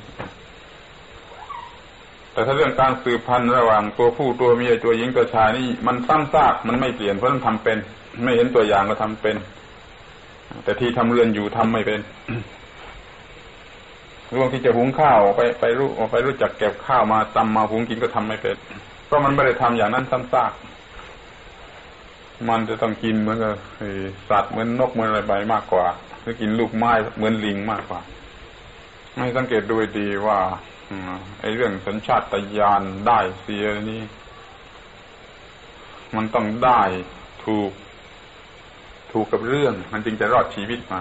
แต่ถ้าเรื่องการสืบพันธุ์ระหว่างตัวผู้ตัวเมียตัวหญิงตัวชายนี่มันซ้ำซากมันไม่เปลี่ยนเพราะมันทำเป็นไม่เห็นตัวอย่างก็ทำเป็นแต่ที่ทำเรือนอยู่ทำไม่เป็นเรื่องที่จะหุงข้าวไปไปรู้ไปรู้จักเก็บข้าวมาตำมาหุงกินก็ทำไม่เป็นเพราะมันไม่ได้ทำอย่างนั้นซ้ำซากมันจะต้องกินเหมือนกับสัตว์เหมือนนกเหมือนอะไรไปมากกว่าหรือกินลูกไม้เหมือนลิงมากกว่าไม่สังเกตดูดีว่าไอ้เรื่องสัญชาตญาณได้เสียนี่มันต้องได้ถูกถูกกับเรื่องมันจึงจะรอดชีวิตมา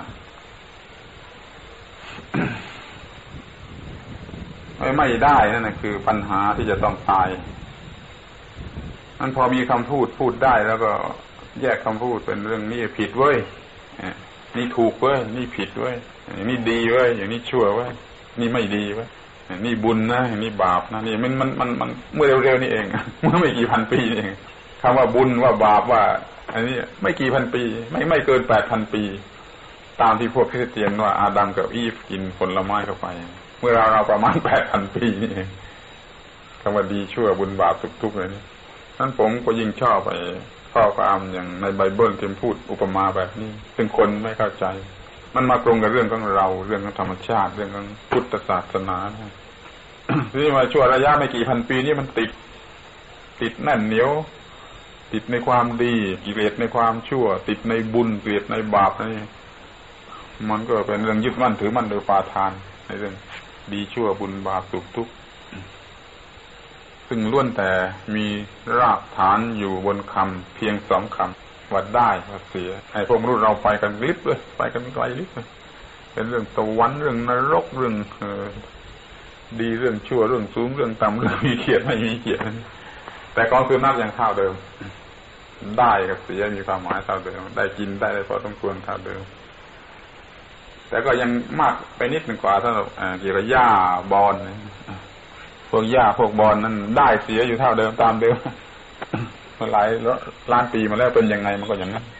ไม่ไม่ได้นั่นแหละคือปัญหาที่จะต้องตายมันพอมีคำพูดพูดได้แล้วก็แยกคำพูดเป็นเรื่องนี้ผิดเว้ยนี่ถูกเว้ยนี่ผิดเว้ยอย่างนี้ดีเว้ยอย่างนี้ชั่วเว้ยนี่ไม่ดีเว้ยนี่บุญนะนี่บาปนะนี่มันมันมันมันเมื่อเร็วๆนี่เองเมื่อไม่กี่พันปีนี่เองคำว่าบุญว่าบาปว่าอันนี้ไม่กี่พันปีไม่ไม่เกินแปดพันปีตามที่พวกคริสเตียนว่าอาดัมกับอีฟกินผลไม้เข้าไปเมื่อเราเราประมาณแปดพันปีนี่เองคำว่าดีชั่วบุญบาปสุขทุกข์เลยนี่นั้นผมก็ยิ่งชอบไปข้อความอย่างในไบเบิลที่พูดอุปมาแบบนี้ซึ่งคนไม่เข้าใจมันมาตรงกับเรื่องของเราเรื่องของธรรมชาติเรื่องของพุทธศาสนาที่มาชั่วระยะไม่กี่พันปีนี่มันติดติดแน่นเหนียวติดในความดีกิเลสในความชั่วติดในบุญเกลียดในบาปนี่มันก็เป็นเรื่องยึดมั่นถือมั่นโดยปาทานในเรื่องดีชั่วบุญบาปสุขทุกข์ซึ่งล้วนแต่มีรากฐานอยู่บนคำเพียงสองคำว่าได้ว่าเสียไอ้พวกมนุษย์เราไปกันลิบเลยไปกันไกลลิบเลยเป็นเรื่องสวรรค์เรื่องนรกเรื่องเออดีเรื่องชั่วเรื่องสูงเรื่องต่ำเรื่องมีเกียรติไม่มีเกียรติแต่กองทุนนับยังเท่าเดิมได้กับเสียมีความหมายเท่าเดิมได้กินได้ได้พอสมควรเท่าเดิมแต่ก็ยังมากไปนิดหนึ่งกว่าสำหรับเกี่ยวกับหญ้าบอนพวกหญ้าพวกบอนนั้นได้เสียอยู่เท่าเดิมตามเดิมมาหลายล้านปีมาแล้วเป็นยังไงมันก็อย่างนั้น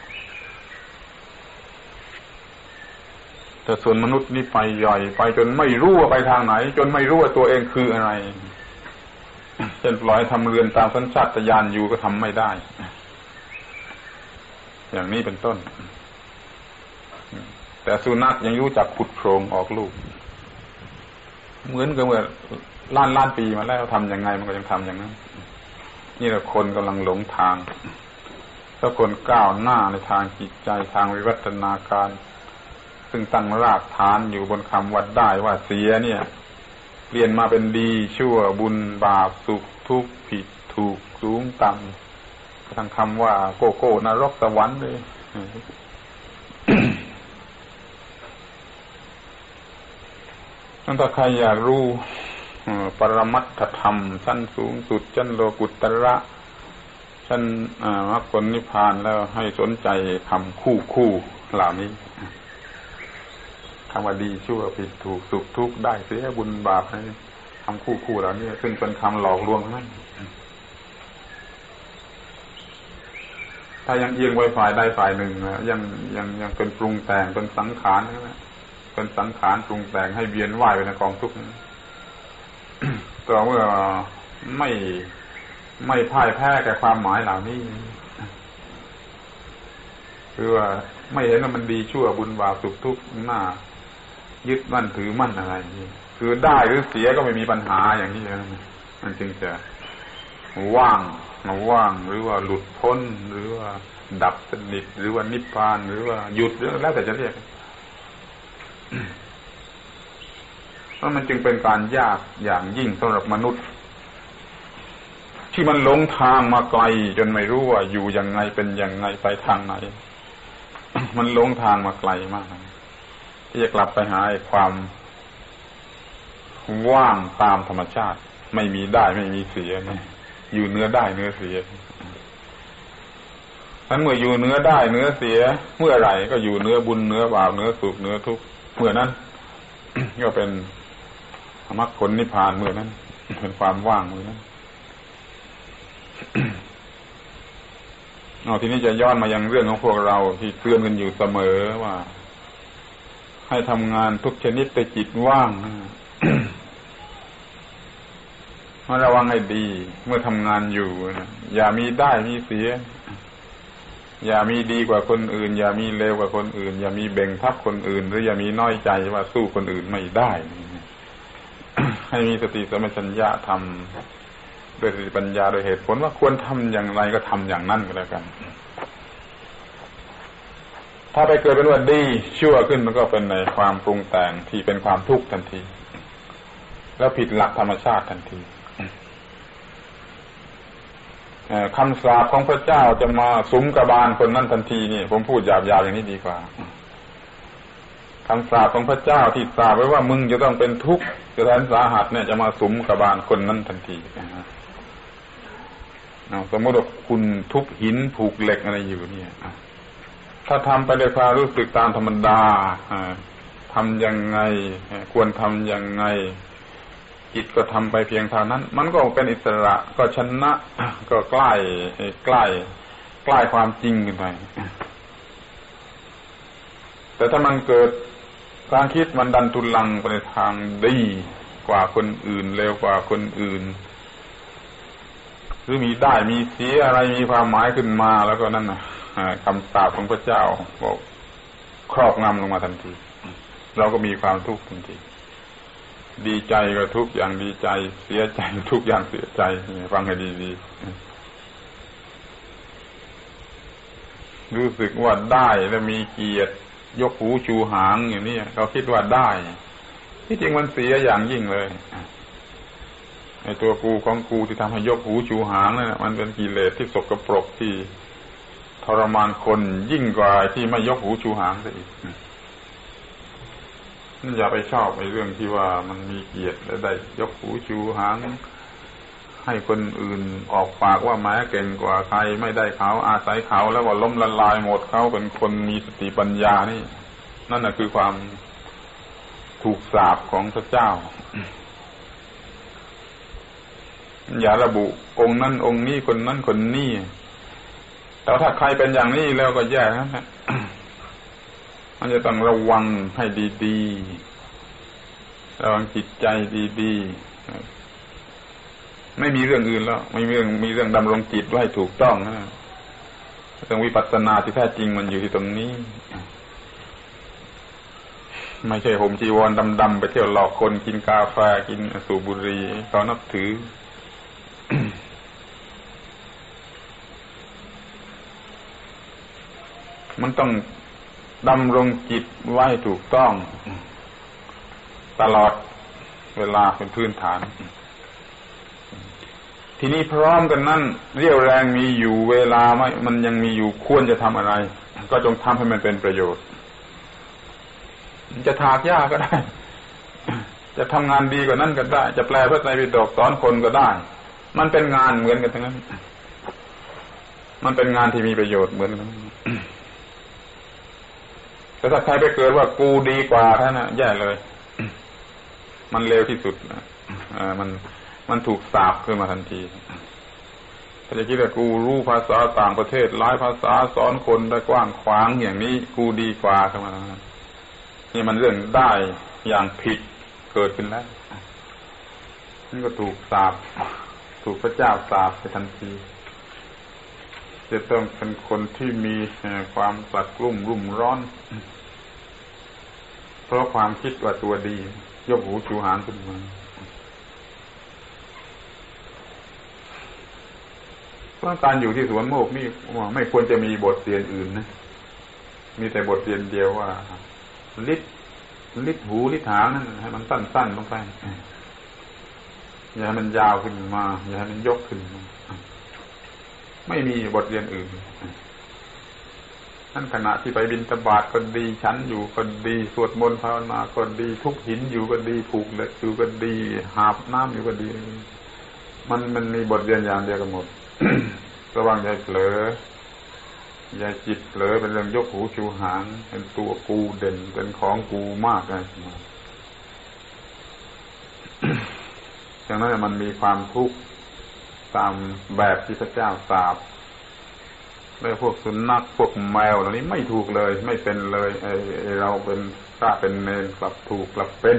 แต่ส่วนมนุษย์นี่ไปใหญ่ไปจนไม่รู้ว่าไปทางไหนจนไม่รู้ว่าตัวเองคืออะไรเช่นปล่อยทำเรือนตามสัญชาตญาณอยู่ก็ทำไม่ได้อย่างนี้เป็นต้นแต่สุนัขยังรู้จักขุดโพรงออกลูกเหมือนกับเมื่อล้านล้านปีมาแล้วทำยังไงมันก็ยังทำอย่างนั้นนี่แหละคนกำลังหลงทางถ้าคนก้าวหน้าในทางจิตใจทางวิวัฒนาการซึ่งตั้งรากฐานอยู่บนคำวัดได้ว่าเสียเนี่ยเปลี่ยนมาเป็นดีชั่วบุญบาปสุขทุกข์ผิดถูกสูงต่ำทั้งคำว่าโกโก้นรกสวรรค์เลยถ้าใครอยากรู้ปรมัตถธรรมชั้นสูงสุดชั้นโลกุตตระชั้นมรรคผลนิพพานแล้วให้สนใจคำคู่คู่เหล่านี้คำว่าดีชั่วผิดถูกสุขทุกข์ได้เสียบุญบาปให้คำคู่คู่เหล่านี้ซึ่งเป็นคำหลอกลวงนั่นถ้ายังเอียงไว้ฝ่ายใดฝ่ายหนึ่งยังยังยังเป็นปรุงแต่งเป็นสังขารนะเป็นสังขารปรุงแต่งให้เวียนว่ายไปในกองทุกข์ต่อเมื่อไม่ไม่พ่ายแพ้แก่ความหมายเหล่านี้คือว่าไม่เห็นว่ามันดีชั่วบุญบาปสุขทุกข์หน้ายึดมั่นถือมั่นอะไรนี่คือได้หรือเสียก็ไม่มีปัญหาอย่างนี้นะมันจึงจะว่างว่างหรือว่าหลุดพ้นหรือว่าดับสนิทหรือว่านิพพานหรือว่าหยุดแล้วแต่จะเรียกเพราะมันจึงเป็นการยากอย่างยิ่งสำหรับมนุษย์ที่มันหลงทางมาไกลจนไม่รู้ว่าอยู่ยังไงเป็นยังไงไปทางไหน มันหลงทางมาไกลมากที่จะกลับไปหาความว่างตามธรรมชาติไม่มีได้ไม่มีเสียนี่อยู่เนื้อได้เนื้อเสียนั้นเมื่ออยู่เนื้อได้เนื้อเสียเมื่อไหร่ก็อยู่เนื้อบุญเนื้อบาปเนื้อสุขเนื้อทุกข์เมื่อนั้น ก็เป็นมรรคผลนิพพานเมื่อนั้นเป็นความว่างเมื่อนั้น เอาทีนี้จะย้อนมายังเรื่องของพวกเราที่เตือนกันอยู่เสมอว่าให้ทำงานทุกชนิดแต่จิตว่าง มาระวังให้ดีเมื่อทำงานอยู่นะอย่ามีได้มีเสียอย่ามีดีกว่าคนอื่นอย่ามีเลวกว่าคนอื่นอย่ามีเบ่งทับคนอื่นหรืออย่ามีน้อยใจว่าสู้คนอื่นไม่ได้ ให้มีสติสัมปชัญญะทำโดยสติปัญญาโดยเหตุผลว่าควรทำอย่างไรก็ทำอย่างนั้นก็แล้วกันถ้าไปเกิดเป็นว่าดีชั่วขึ้นมันก็เป็นในความปรุงแต่งที่เป็นความทุกข์ทันทีแล้วผิดหลักธรรมชาติทันทีคำสาปของพระเจ้าจะมาสุมกบาลคนนั้นทันทีนี่ผมพูดหยาบๆอย่างนี้ดีกว่าคำสาปของพระเจ้าที่สาปไว้ว่ามึงจะต้องเป็นทุกข์จะแสนสาหัสเนี่ยจะมาสุมกบาลคนนั้นทันทีสมมติว่าคุณทุบหินผูกเหล็กอะไรอยู่เนี่ยถ้าทำไปด้วยความรู้สึกตามธรรมดาทำยังไงควรทำยังไงจิตก็ทำไปเพียงเท่านั้นมันก็เป็นอิสระก็ชนะก็ใกล้ใกล้ใกล้ความจริงขึ้นไปแต่ถ้ามันเกิดความคิดมันดันทุลังไปในทางดีกว่าคนอื่นเร็วกว่าคนอื่นหรือมีได้มีเสียอะไรมีความหมายขึ้นมาแล้วก็นั่นน่ะคำสาปของพระเจ้าบอกครอบงำลงมาทันทีเราก็มีความทุกข์ทันทีดีใจก็ทุกอย่างดีใจเสียใจทุกอย่างเสียใจฟังให้ดีๆรู้สึกว่าได้และมีเกียรติยกหูชูหางอย่างนี้เขาคิดว่าได้ที่จริงมันเสียอย่างยิ่งเลยไอ้ตัวกูของกูที่ทำให้ยกหูชูหางนั่นมันเป็นกิเลสที่สกปรกที่ทรมานคนยิ่งกว่าที่ไม่ยกหูชูหางซะอีกนั่นอย่าไปชอบไอ้เรื่องที่ว่ามันมีเกียรติและได้ยกหูชูหางให้คนอื่นออกปากว่าแม้เก่งกว่าใครไม่ได้เขาอาศัยเขาแล้วว่าล้มละลายหมดเขาเป็นคนมีสติปัญญานี่นั่นน่ะคือความถูกสาปของพระเจ้าอย่าระบุองค์นั้นองค์นี้คนนั้นคนนี้แต่ถ้าใครเป็นอย่างนี้แล้วก็แย่นะมันจะต้องระวังให้ดีๆระวังจิตใจดีๆไม่มีเรื่องอื่นแล้วไม่มีเรื่องมีเรื่องดำรงจิตไว้ให้ถูกต้องนะเรื่องวิปัสสนาที่แท้จริงมันอยู่ที่ตรงนี้ไม่ใช่ห่มจีวรดำๆไปเที่ยวหลอกคนกินกาแฟกินสูบบุหรี่เขานับถือ มันต้องดำรงจิตไว้ถูกต้องตลอดเวลาเป็นพื้นฐานทีนี้พร้อมกันนั้นเรี่ยวแรงมีอยู่เวลาไม่มันยังมีอยู่ควรจะทำอะไรก็จงทำให้มันเป็นประโยชน์จะถากหญ้าก็ได้จะทำงานดีกว่านั้นก็ได้จะแปลพระไตรปิฎกสอนคนก็ได้มันเป็นงานเหมือนกันทั้งนั้นมันเป็นงานที่มีประโยชน์เหมือนกันแต่ถ้าใครไปเกิดว่ากูดีกว่าท่านนะแย่เลยมันเลวที่สุดนะมันมันถูกสาปขึ้นมาทันทีถ้าจะคิดว่ากูรู้ภาษาต่างประเทศหลายภาษาสอนคนได้กว้างขวางอย่างนี้กูดีกว่าขึ้นมานี่มันเรื่องได้อย่างผิดเกิดขึ้นแล้วนี่ก็ถูกสาปถูกพระเจ้าสาปไปทันทีจะต้องเป็นคนที่มีความสักกลุ่มรุ่มร้อนเพราะความคิดว่าตัวดียกหูชูหางขึ้นมาเพราะการอยู่ที่สวนโมกนี่ไม่ควรจะมีบทเรียนอื่นนะมีแต่บทเรียนเดียวว่าลิดลิดหูลิดหางนั่นให้มันสั้นๆลงไปอย่าให้มันยาวขึ้นมาอย่าให้มันยกขึ้นมาไม่มีบทเรียนอื่นนั่นขณะที่ไปบิณฑบาตก็ดีฉันอยู่ก็ดีสวดมนต์ภาวนาก็ดีทุกหินอยู่ก็ดีผูกเหล็กอยู่ก็ดีหาบน้ำอยู่ก็ดีมันมันมีบทเรียนอย่างเดียวกันหมด ระวังอย่าเผลออย่าจิตเผลอเป็นเรื่องยกหูชูหางเป็นตัวกูเด่นเป็นของกูมากอะไรอย่างนั้นมันมีความทุกข์ตามแบบที่พระเจ้าสาปแล้วพวกสุนัขพวกแมวเหล่านี้ไม่ถูกเลยไม่เป็นเลยไอ้เราเป็นพระเป็นเนรกลับถูกกลับเป็น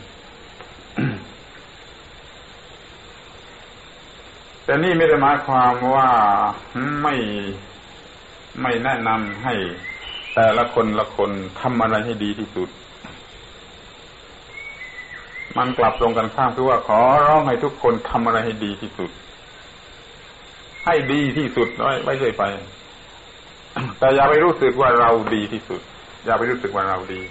แต่นี่ไม่ได้หมายความว่าไม่ไม่แนะนำให้แต่ละคนละคนทำอะไรให้ดีที่สุดมันกลับตรงกันข้ามคือว่าขอร้องให้ทุกคนทำอะไรให้ดีที่สุดให้ดีที่สุดไม่ไม่ใช่ไปแต่อย่าไปรู้สึกว่าเราดีที่สุดอย่าไปรู้สึกว่าเราดี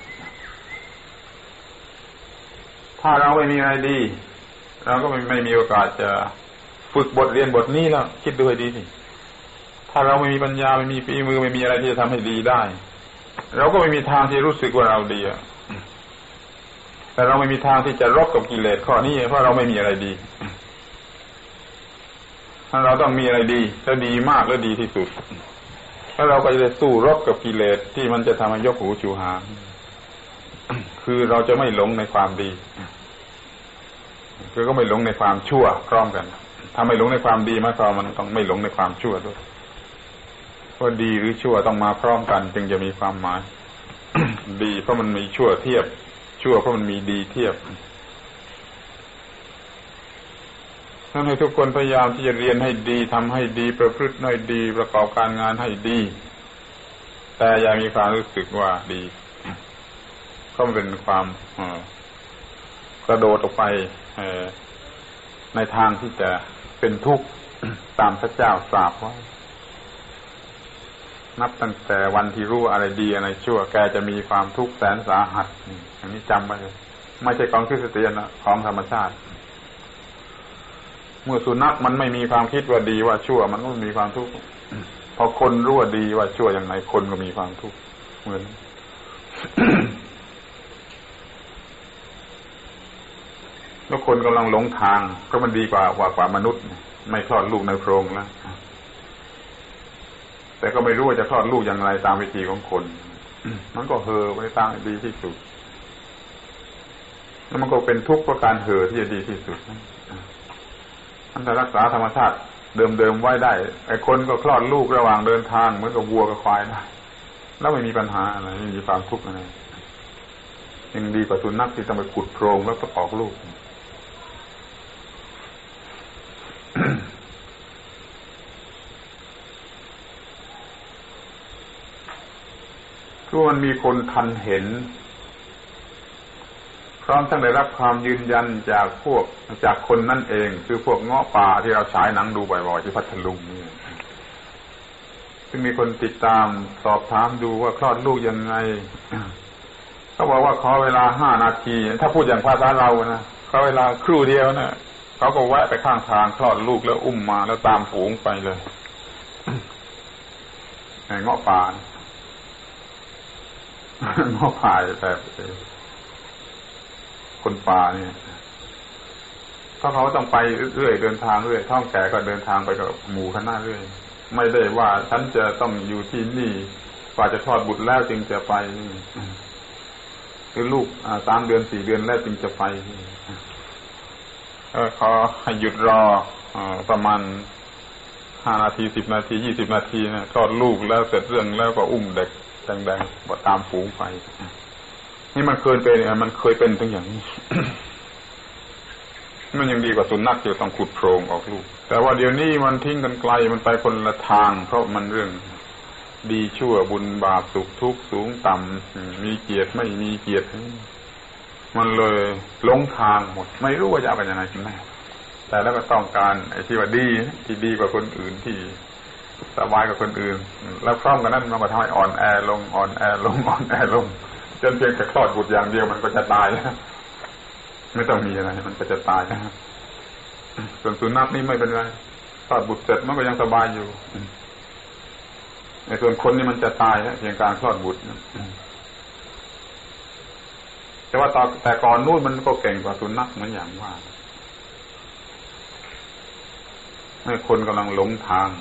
ถ้าเราไม่มีอะไรดีเราก็ไม่ไม่มีโอกาสจะฝึกบทเรียนบทนี้แล้วคิดดูให้ดีสิถ้าเราไม่มีปัญญาไม่มีฝีมือไม่มีอะไรที่จะทำให้ดีได้เราก็ไม่มีทางที่รู้สึกว่าเราดีอ่ะแต่เราไม่มีทางที่จะรบกับกิเลสข้อนี้เพราะเราไม่มีอะไรดีเราต้องมีอะไรดีและดีมากและดีที่สุดแล้วเราก็จะสู้รบกับกิเลสที่มันจะทำให้ยกหูชูหางคือเราจะไม่หลงในความดีคือก็ไม่หลงในความชั่วพร้อมกันถ้าไม่หลงในความดีหมายความมันต้องไม่หลงในความชั่วด้วยเพราะดีหรือชั่วต้องมาพร้อมกันจึงจะมีความหมายดีเพราะมันมีชั่วเทียบชั่วเพราะมันมีดีเทียบนั่นให้ทุกคนพยายามที่จะเรียนให้ดีทำให้ดีประพฤติให้ดีประกอบการงานให้ดีแต่อย่ามีความรู้สึกว่าดีก็เป็นความกระโดดออกไปในทางที่จะเป็นทุกข์ตามพระเจ้าตรัสไว้นับตั้งแต่วันที่รู้อะไรดีอะไรชั่วแกจะมีความทุกข์แสนสาหัสอย่างนี้จำไว้เลยไม่ใช่ของคริสเตียนนะของธรรมชาติเมื่อสุนัขมันไม่มีความคิดว่าดีว่าชั่วมันก็มีความทุกข์พอคนรู้ว่าดีว่าชั่วอย่างไรคนก็มีความทุกข์เหมือน แล้วคนกำลังหลงทางก็มันดีกว่ากว่ากว่ามนุษย์ไม่คลอดลูกในโพรงแล้วแต่ก็ไม่รู้ว่าจะคลอดลูกอย่างไรตามวิธีของคน มันก็เห่อไปตามดีที่สุดแล้วมันก็เป็นทุกข์เพราะการเห่อที่จะดีที่สุดมันจะรักษาธรรมชาติเดิมๆไว้ได้ไอ้คนก็คลอดลูกระหว่างเดินทางเหมือนกับวัวกับควายได้แล้วไม่มีปัญหาอะไรไม่มีความทุกข์อะไรยังดีกว่าสุนัขที่ต้องไปขุดโพรงแล้วก็ออกลูกก็มันมีคนทันเห็นพร้อมทั้งได้รับความยืนยันจากพวกจากคนนั่นเองคือพวกเงาะป่าที่เราฉายหนังดูบ่อยๆที่พัทลุงนี่ซึ่งมีคนติดตามสอบถามดูว่าคลอดลูกยังไงเขาบอกว่าขอเวลาห้านาทีถ้าพูดอย่างภาษาเรานะขอเวลาครู่เดียวนะเขาก็แวะไปข้างทางคลอดลูกแล้วอุ้มมาแล้วตามฝูงไปเลยไอ้เงาะป่าเงาะป่าแบบคนป่าเนี่ยถ้าเขาต้องไปเรื่อยเดินทางเรื่อยท้องแก่ก็เดินทางไปกับหมู่คณะเรื่อยไม่ได้ว่าฉันจะต้องอยู่ที่นี่กว่าจะคลอดบุตรแล้วจึงจะไปคือลูกสามเดือนสี่เดือนแล้วจึงจะไปเออขอให้หยุดรอประมาณห้านาทีสิบนาทียี่สิบนาทีนะคลอดลูกแล้วเสร็จเรื่องแล้วก็อุ้มเด็กแดงๆตามฝูงไปนี่มันเคยเป็นมันเคยเป็นถึงอย่างนี้ มันยังดีกว่าสุนัขที่ต้องขุดโพรงออกลูกแต่ว่าเดี๋ยวนี้มันทิ้งกันไกลมันไปคนละทางเพราะมันเรื่องดีชั่วบุญบาปสุขทุกข์สูงต่ำมีเกียรติไม่มีเกียรติมันเลยหลงทางหมดไม่รู้ว่าจะเอาไปยังไงกันแน่แต่แล้วก็ต้องการไอ้ที่ว่าดีที่ดีกว่าคนอื่นที่สบายกว่าคนอื่นแล้วพร้อมกันนั้นมันก็ทำให้อ่อนแอลงอ่อนแอลงอ่อนแอลงจนเพียงแต่คลอดบุตรอย่างเดียวมันก็จะตายแล้วไม่ต้องมีอะไรมันก็จะตายนะส่วนสุนัขนี่ไม่เป็นไรคลอดบุตรเสร็จมันก็ยังสบายอยู่ในส่วนคนนี่มันจะตายแล้วเพียงการคลอดบุตรแต่ว่าตอนแต่ก่อนนู้นมันก็เก่งกว่าสุนัขเหมือนอย่างว่าให้คนกำลังหลงทาง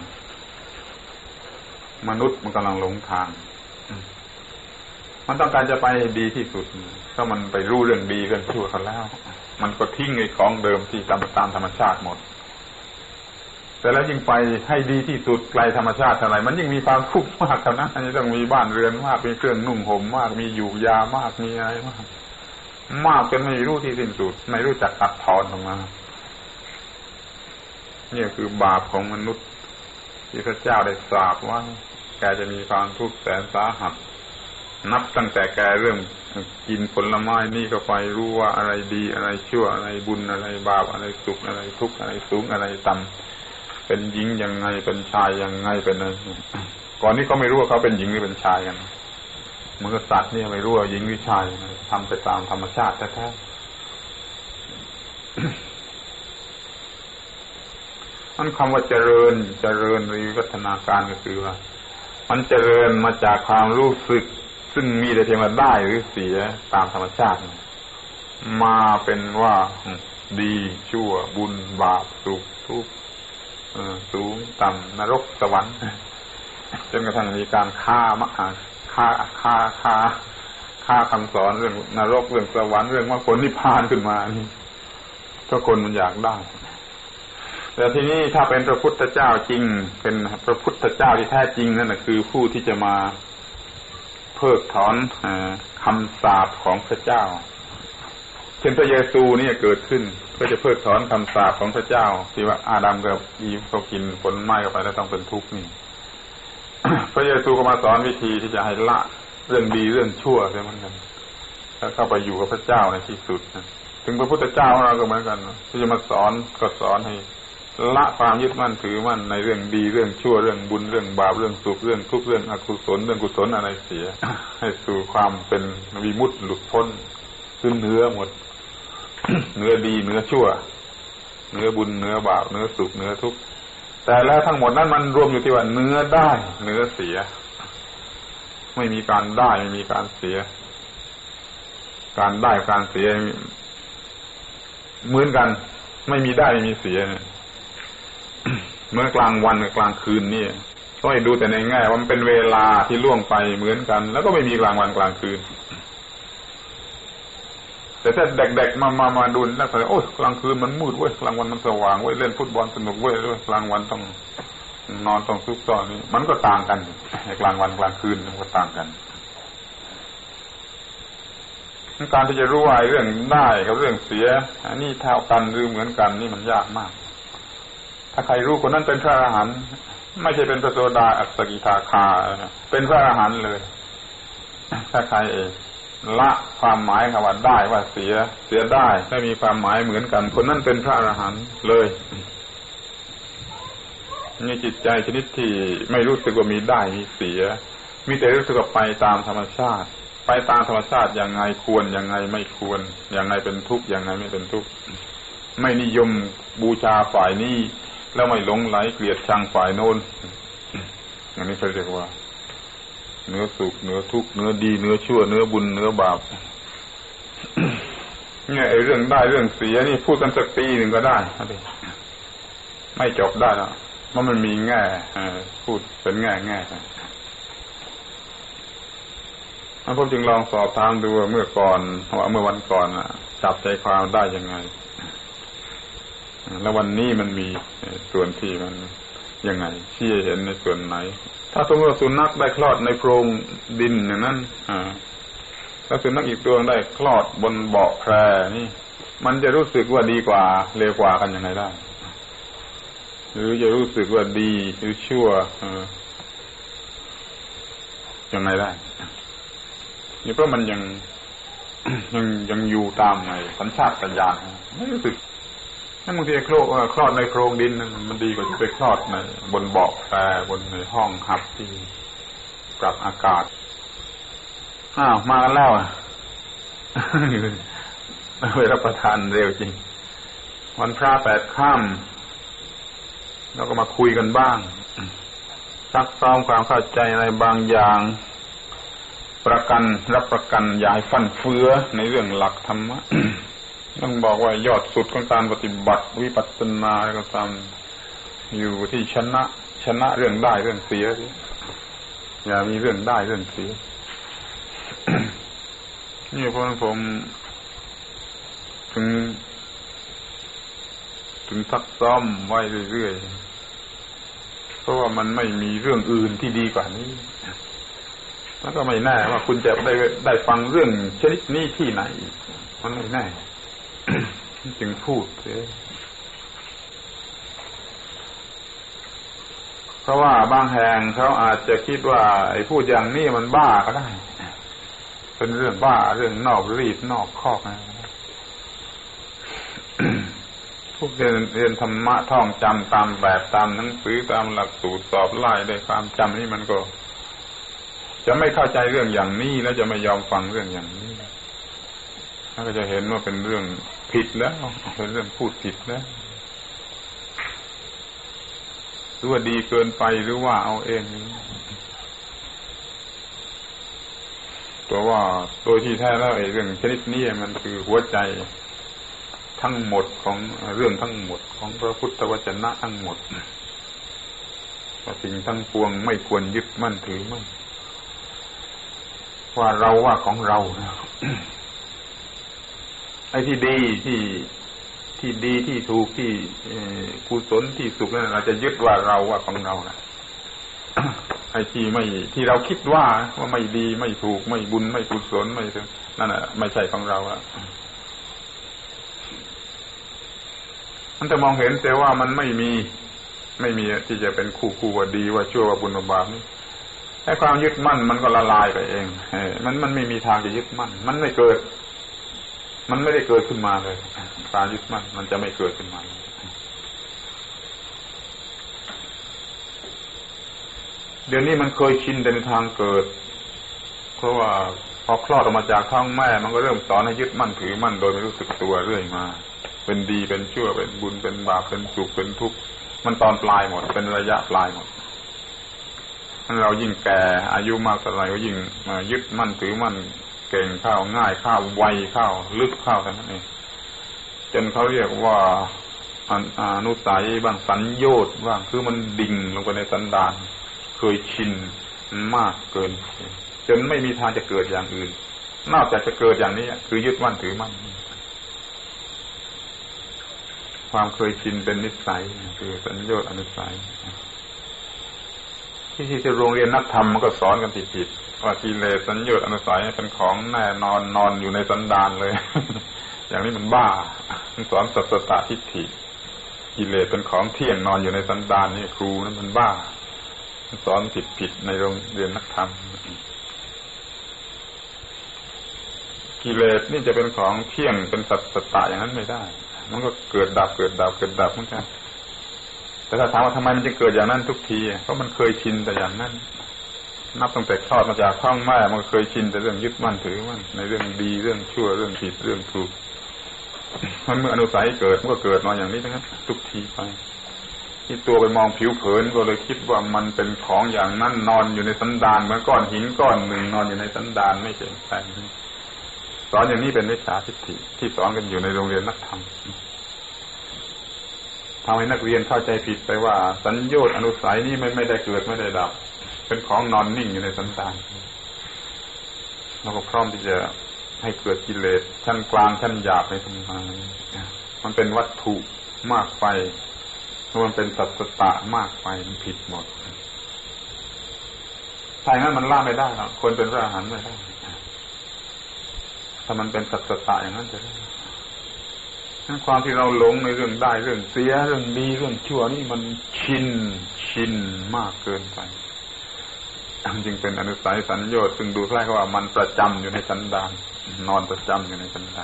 มนุษย์มันกำลังหลงทางมันต้องการจะไปดีที่สุดถ้ามันไปรู้เรื่องดีเรื่องชั่วกันแล้วมันก็ทิ้งไอ้ของเดิมที่ตามตามธรรมชาติหมดแต่แล้วยิ่งไปให้ดีที่สุดไกลธรรมชาติเท่าไหร่มันยิ่งมีความทุกข์มากเท่านั้นอันนี้ต้องมีบ้านเรือนมากมีเครื่องนุ่งห่มมากมีอยู่ยามากมีอะไรมากมากจนไม่รู้ที่สิ้นสุดไม่รู้จักตัดทอนออกมานี่คือบาปของมนุษย์ที่พระเจ้าได้สาปว่าแกจะมีความทุกข์แสนสาหัสนับตั้งแต่แกเริ่มกินผลไม้นี่ก็ไปรู้ว่าอะไรดีอะไรชั่วอะไรบุญอะไรบาปอะไรสุขอะไรทุกข์อะไรสูงอะไรต่ำเป็นหญิงยังไงเป็นชายยังไงเป็นอะไรก่อนนี้เขาไม่รู้ว่าเขาเป็นหญิงหรือเป็นชายกันเหมือนกับสัตว์นี่ไม่รู้ว่าหญิงหรือชายทำไปตามธรรมชาติแท้ๆนั่นคำว่าเจริญเจริญหรือวิวัฒนาการก็คือว่ามันเจริญมาจากความรู้สึกซึ่งมีแต่เพียงว่าได้หรือเสียตามธรรมชาติมาเป็นว่าดีชั่วบุญบาปสุขทุกข์สูงต่ำนรกสวรรค์จนกระทั่งมีการฆ่ามหาฆ่าฆ่าฆ่าฆ่าคำสอนเรื่องนรกเรื่องสวรรค์เรื่องมรรคผลนิพพานขึ้นมานี่ทุกคนมันอยากได้แต่ทีนี้ถ้าเป็นพระพุทธเจ้าจริงเป็นพระพุทธเจ้าที่แท้จริงนั่นแหละคือผู้ที่จะมาเผพิกถอนคำสาปของพระเจ้าเช่นพระเยซูนี่เกิดขึ้นเพื่อจะเพิกถอนคำสาปของพระเจ้าที่ว่าอาดัมกับอีฟเขากินผลไม้เข้าไปแล้วต้องเป็นทุกข์นี่ พระเยซูก็มาสอนวิธีที่จะให้ละเรื่องดีเรื่องชั่วใช่ไหมกันแล้วเข้าไปอยู่กับพระเจ้าในที่สุดนะถึงพระพุทธเจ้าของเราก็เหมือนกันที่จะมาสอนก็สอนให้ละความยึดมั่นถือมั่นในเรื่องดีเรื่องชั่วเรื่องบุญเรื่องบาปเรื่องสุขเรื่องทุกข์เรื่องอกุศลเรื่องกุศลอะไรเสีย ให้สู่ความเป็นวิมุตติหลุดพ้นขึ้นเหนือหมด เหนือดีเหนือชั่วเหนือบุญเหนือบาปเหนือสุขเหนือทุกข์แต่แล้วทั้งหมดนั้นมันรวมอยู่ที่ว่าเนื้อได้เนื้อเสียไม่มีการได้ไม่มีการเสียการได้การเสียเหมือนกันไม่มีได้ไม่มีเสียเมื่อกลางวันกับกลางคืนนี่ก็ให้ดูแต่ในแง่ว่ามันเป็นเวลาที่ล่วงไปเหมือนกันแล้วก็ไม่มีกลางวันกลางคืนแต่ถ้าเด็กๆมามามาดูนักศึกษาโอ้ยกลางคืนมันมืดเว้ยกลางวันมันสว่างเว้ยเล่นฟุตบอลสนุกเว้ยด้วยกลางวันต้องนอนต้องซุกซ่อนนี่มันก็ต่างกันกลางวันกลางคืนมันก็ต่างกันการที่จะรู้ว่าเรื่องได้กับเรื่องเสียอันนี้เท่ากันหรือเหมือนกันนี่มันยากมากถ้าใครรู้คนนั้นเป็นพระอรหันต์ไม่ใช่เป็นพระโสดาอัสสกิทาคาเป็นพระอรหันต์เลยถ้าใครเองละความหมายคำว่าได้ว่าเสียเสียได้ไม่มีความหมายเหมือนกันคนนั้นเป็นพระอรหันต์เลยนี่จิตใจชนิดที่ไม่รู้สึกว่ามีได้มีเสียมีแต่รู้สึกว่าไปตามธรรมชาติไปตามธรรมชาติอย่างไงควรอย่างไงไม่ควรอย่างไงเป็นทุกข์อย่างไงไม่เป็นทุกข์ไม่นิยมบูชาฝ่ายนี้แล้วไม่หลงไหลเกลียดชังฝ่ายโน้นอันนี้เขาเรียกว่าเนื้อสุขเนื้อทุกข์เนื้อดีเนื้อชั่วเนื้อบุญเนื้อบาป เนี่ยไอ้เรื่องได้เรื่องเสียนี่พูดกันสักปีหนึ่งก็ได้ไม่จบได้แล้วเพราะมันมีแง่พูดเป็นแง่แง่ผมจึงลองสอบถามดูว่าเมื่อก่อนว่าเมื่อวันก่อนจับใจความได้ยังไงแล้ววันนี้มันมีส่วนที่มันยังไงชี้เห็นในส่วนไหนถ้าสมมติว่าสุนัขได้คลอดในโพรงดินอย่างนั้นถ้าสุนัขอีกตัวได้คลอดบนเบาะแพรนี่มันจะรู้สึกว่าดีกว่าเลวกว่ากันยังไงได้หรือจะรู้สึกว่าดีหรือชั่วยังไงได้นี่เพราะมันยังยังยังอยู่ตามในสัญชาตญาณไม่รู้สึกนั่นบางทีคลอดคลอดในโพรงดินมันดีกว่าจะไปคลอดในบนเบาะแพรบนในห้องหับที่ปรับอากาศอ้าวมากันแล้วอ่ะเวลาประทานเร็วจริงวันพระแปดค่ำแล้วก็มาคุยกันบ้างซักซ้อมความเข้าใจอะไรบางอย่างประกันรับประกันอย่าให้ฟั่นเฟือในเรื่องหลักธรรมะ ต้องบอกว่ายอดสุดของการปฏิบัติวิปัสสนาก็ตามอยู่ที่ชนะชนะเรื่องได้เรื่องเสียอย่ามีเรื่องได้เรื่องเสีย นี่เพราะผมถึงถึงซักซ้อมไว้เรื่อยๆเพราะว่ามันไม่มีเรื่องอื่นที่ดีกว่านี้แล้วก็ไม่แน่ว่าคุณจะได้ได้ฟังเรื่องชนิดนี้ที่ไหนมันไม่แน่ จึงพูดเพราะว่าบางแห่งเขาอาจจะคิดว่าไอ้พูดอย่างนี้มันบ้าก็ได้เป็นเรื่องบ้าเรื่องนอกรีดนอกคอกนะพวกเรียนเรียนธรรมะท่องจำตามแบบตามหนังสือตามหลักสูตรสอบไล่ได้ความจำนี่มันก็จะไม่เข้าใจเรื่องอย่างนี้แล้วจะไม่ยอมฟังเรื่องอย่างนี้แล้วก็จะเห็นว่าเป็นเรื่องผิดแล้วเป็นเรื่องพูดผิดแล้วหรือว่าดีเกินไปหรือว่าเอาเองตัวว่าโดยที่แท้แล้วไอ้เรื่องชนิดนี้มันคือหัวใจทั้งหมดของเรื่องทั้งหมดของพระพุทธวจนะทั้งหมดว่าสิ่งทั้งปวงไม่ควรยึดมั่นถือมั่นว่าเราว่าของเราไอ้ที่ดีที่ที่ดีที่ถูกที่กุศลที่สุขนั่นเราจะยึดว่าเราว่าของเรานะไอ้ที่ไม่ที่เราคิดว่าว่าไม่ดีไม่ถูกไม่บุญไม่กุศลไม่นั่นน่ะไม่ใช่ของเราอะมันจะมองเห็นแต่ว่ามันไม่มีไม่มีที่จะเป็นคู่คู่ว่าดีว่าชั่วว่าบุญว่าบาปนี่ไอ้ความยึดมั่นมันก็ละลายไปเองมันมันไม่มีทางจะยึดมั่นมันไม่เกิดมันไม่ได้เกิดขึ้นมาเลยการยึดมั่นมันจะไม่เกิดขึ้นมาเดี๋ยวนี้มันเคยชินในทางเกิดเพราะว่าพอคลอดออกมาจากท้องแม่มันก็เริ่มสอนให้ยึดมั่นถือมั่นโดยไม่รู้สึกตัวเรื่อยมาเป็นดีเป็นชั่วเป็นบุญเป็นบาปเป็นสุขเป็นทุกข์มันตอนปลายหมดเป็นระยะปลายหมดเรายิ่งแก่อายุมากเท่าไหร่ก็ยิ่งยึดมั่นถือมั่นเก่งเข้าง่ายเข้าไวเข้าลึกเข้าทั้งนั้นเองจนเขาเรียกว่าอนุสัยบ้างสัญโยชน์บ้างคือมันดิ่งลงไปในสันดานเคยชินมากเกินจนไม่มีทางจะเกิดอย่างอื่นนอกจากจะเกิดอย่างนี้คือยึดมั่นถือมั่นความเคยชินเป็นนิสัยคือสัญโยชน์อนุสัยที่ที่จะโรงเรียนนักธรรมมันก็สอนกันผิดๆว่ากิเลสสัญโยชน์อนุสัยเป็นของแน่นอนนอนอยู่ในสันดานเลย อย่างนี้มันบ้ามันสอนสัตตทิฏฐิกิเลสเป็นของเที่ยงนอนอยู่ในสันดานนี่ครูนั้นมันบ้ามันสอนผิดๆในโรงเรียนนักธรรมกิเลสนี่จะเป็นของเที่ยงเป็นสัตตะอย่างนั้นไม่ได้มันก็เกิดดับเกิดดับเกิดดับเหมือนกันแต่ถ้าถามว่าทำไมมันจะเกิดอย่างนั้นทุกทีเพราะมันเคยชินแต่อย่างนั้นนับตั้งแต่คลอดมาจากท้องแม่มันเคยชินแต่เรื่องยึดมั่นถือมั่นในเรื่องดีเรื่องชั่วเรื่องผิดเรื่องถูกมันเมื่ออนุสัยเกิดมันก็เกิดมาอย่างนี้นะครับทุกทีไปที่ตัวไปมองผิวเผินก็เลยคิดว่ามันเป็นของอย่างนั้นนอนอยู่ในสันดานเหมือนก้อนหินก้อนหนึ่งนอนอยู่ในสันดานไม่ใช่ใช่สอนอย่างนี้เป็นวิชาทิฏฐิที่สอนกันอยู่ในโรงเรียนนักธรรมทำให้นักเรียนเข้าใจผิดไปว่าสัญโยชน์อนุสัยนี่ไม่ไม่ได้เกิดไม่ได้ดับเป็นของนอนนิ่งอยู่ในสันดานเราก็พร้อมที่จะให้เกิดกิเลสชั้นกลางชั้นหยาบในสมองมันเป็นวัตถุมากไปมันเป็นสัตตะมากไปมันผิดหมดถ้าอย่างนั้นมันละไม่ได้หรอกคนเป็นพระอรหันต์ไม่ได้ถ้ามันเป็นสัตตะอย่างนั้นจะได้นั่นความที่เราหลงในเรื่องได้เรื่องเสียเรื่องดีเรื่องชั่วนี่มันชินชินมากเกินไปจึงเป็นอนุสัยสัญโยชน์ซึ่งดูคล้ายกับว่ามันประจำอยู่ในสันดานนอนประจำอยู่ในสันดาน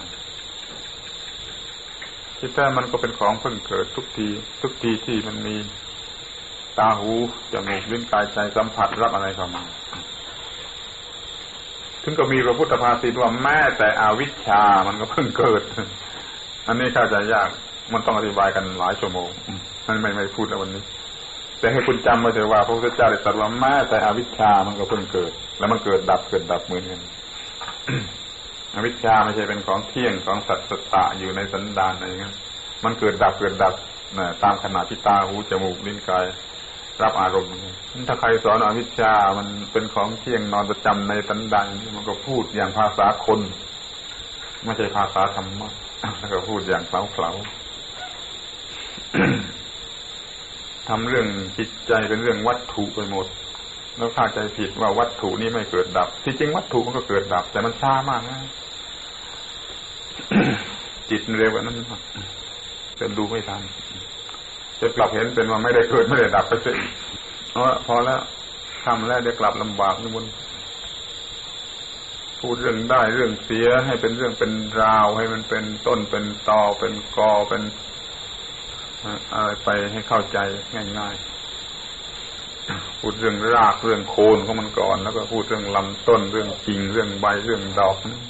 ที่แท้มันก็เป็นของเพิ่งเกิดทุกทีทุกทีที่มันมีตาหูจมูกลิ้นกายใจสัมผัสรับอะไรเข้ามาถึงก็มีพระพุทธภาษิตว่าแม้แต่อวิชชามันก็เพิ่งเกิดอันนี้เข้าใจยากมันต้องอธิบายกันหลายชั่วโมงมันไม่ไม่พูดในวันนี้แต่ให้คุณจำไว้เถอะว่าพระพุทธเจ้าได้ตรัสว่าแม้แต่อวิชชามันก็เพิ่งเกิดแล้วมันเกิดดับเกิดดับเหมือนกัน อวิชชาไม่ใช่เป็นของเที่ยงของสัตตะอยู่ในสันดานอะไรอย่างนั้นมันเกิดดับเกิดดับนะตามขณะที่ตาหูจมูกลิ้นกายรับอารมณ์ถ้าใครสอนอวิชชามันเป็นของเที่ยงนอนประจำในสันดานมันก็พูดอย่างภาษาคนไม่ใช่ภาษาธรรมะแล้วก็พูดอย่างเผลาๆ ทำเรื่องจิตใจเป็นเรื่องวัตถุไปหมดแล้วเข้าใจผิดว่าวัตถุนี้ไม่เกิดดับที่จริงวัตถุมันก็เกิดดับแต่มันช้ามากนะ จิตเร็วกว่านั้นจนดูไม่ทันจะกลับเห็นเป็นว่าไม่ได้เกิดไม่ได้ดับไปเสียเพราะพอแล้วทำแล้วเดี๋ยวกลับลำบากนี่มันพูดเรื่องได้เรื่องเสียให้เป็นเรื่องเป็นราวให้มันเป็นต้นเป็นตอเป็นกอเป็นอะไรไปให้เข้าใจง่ายๆพูดเรื่องรากเรื่องโคนของมันก่อนแล้วก็พูดเรื่องลำต้นเรื่องกิ่งเรื่องใบเรื่องดอก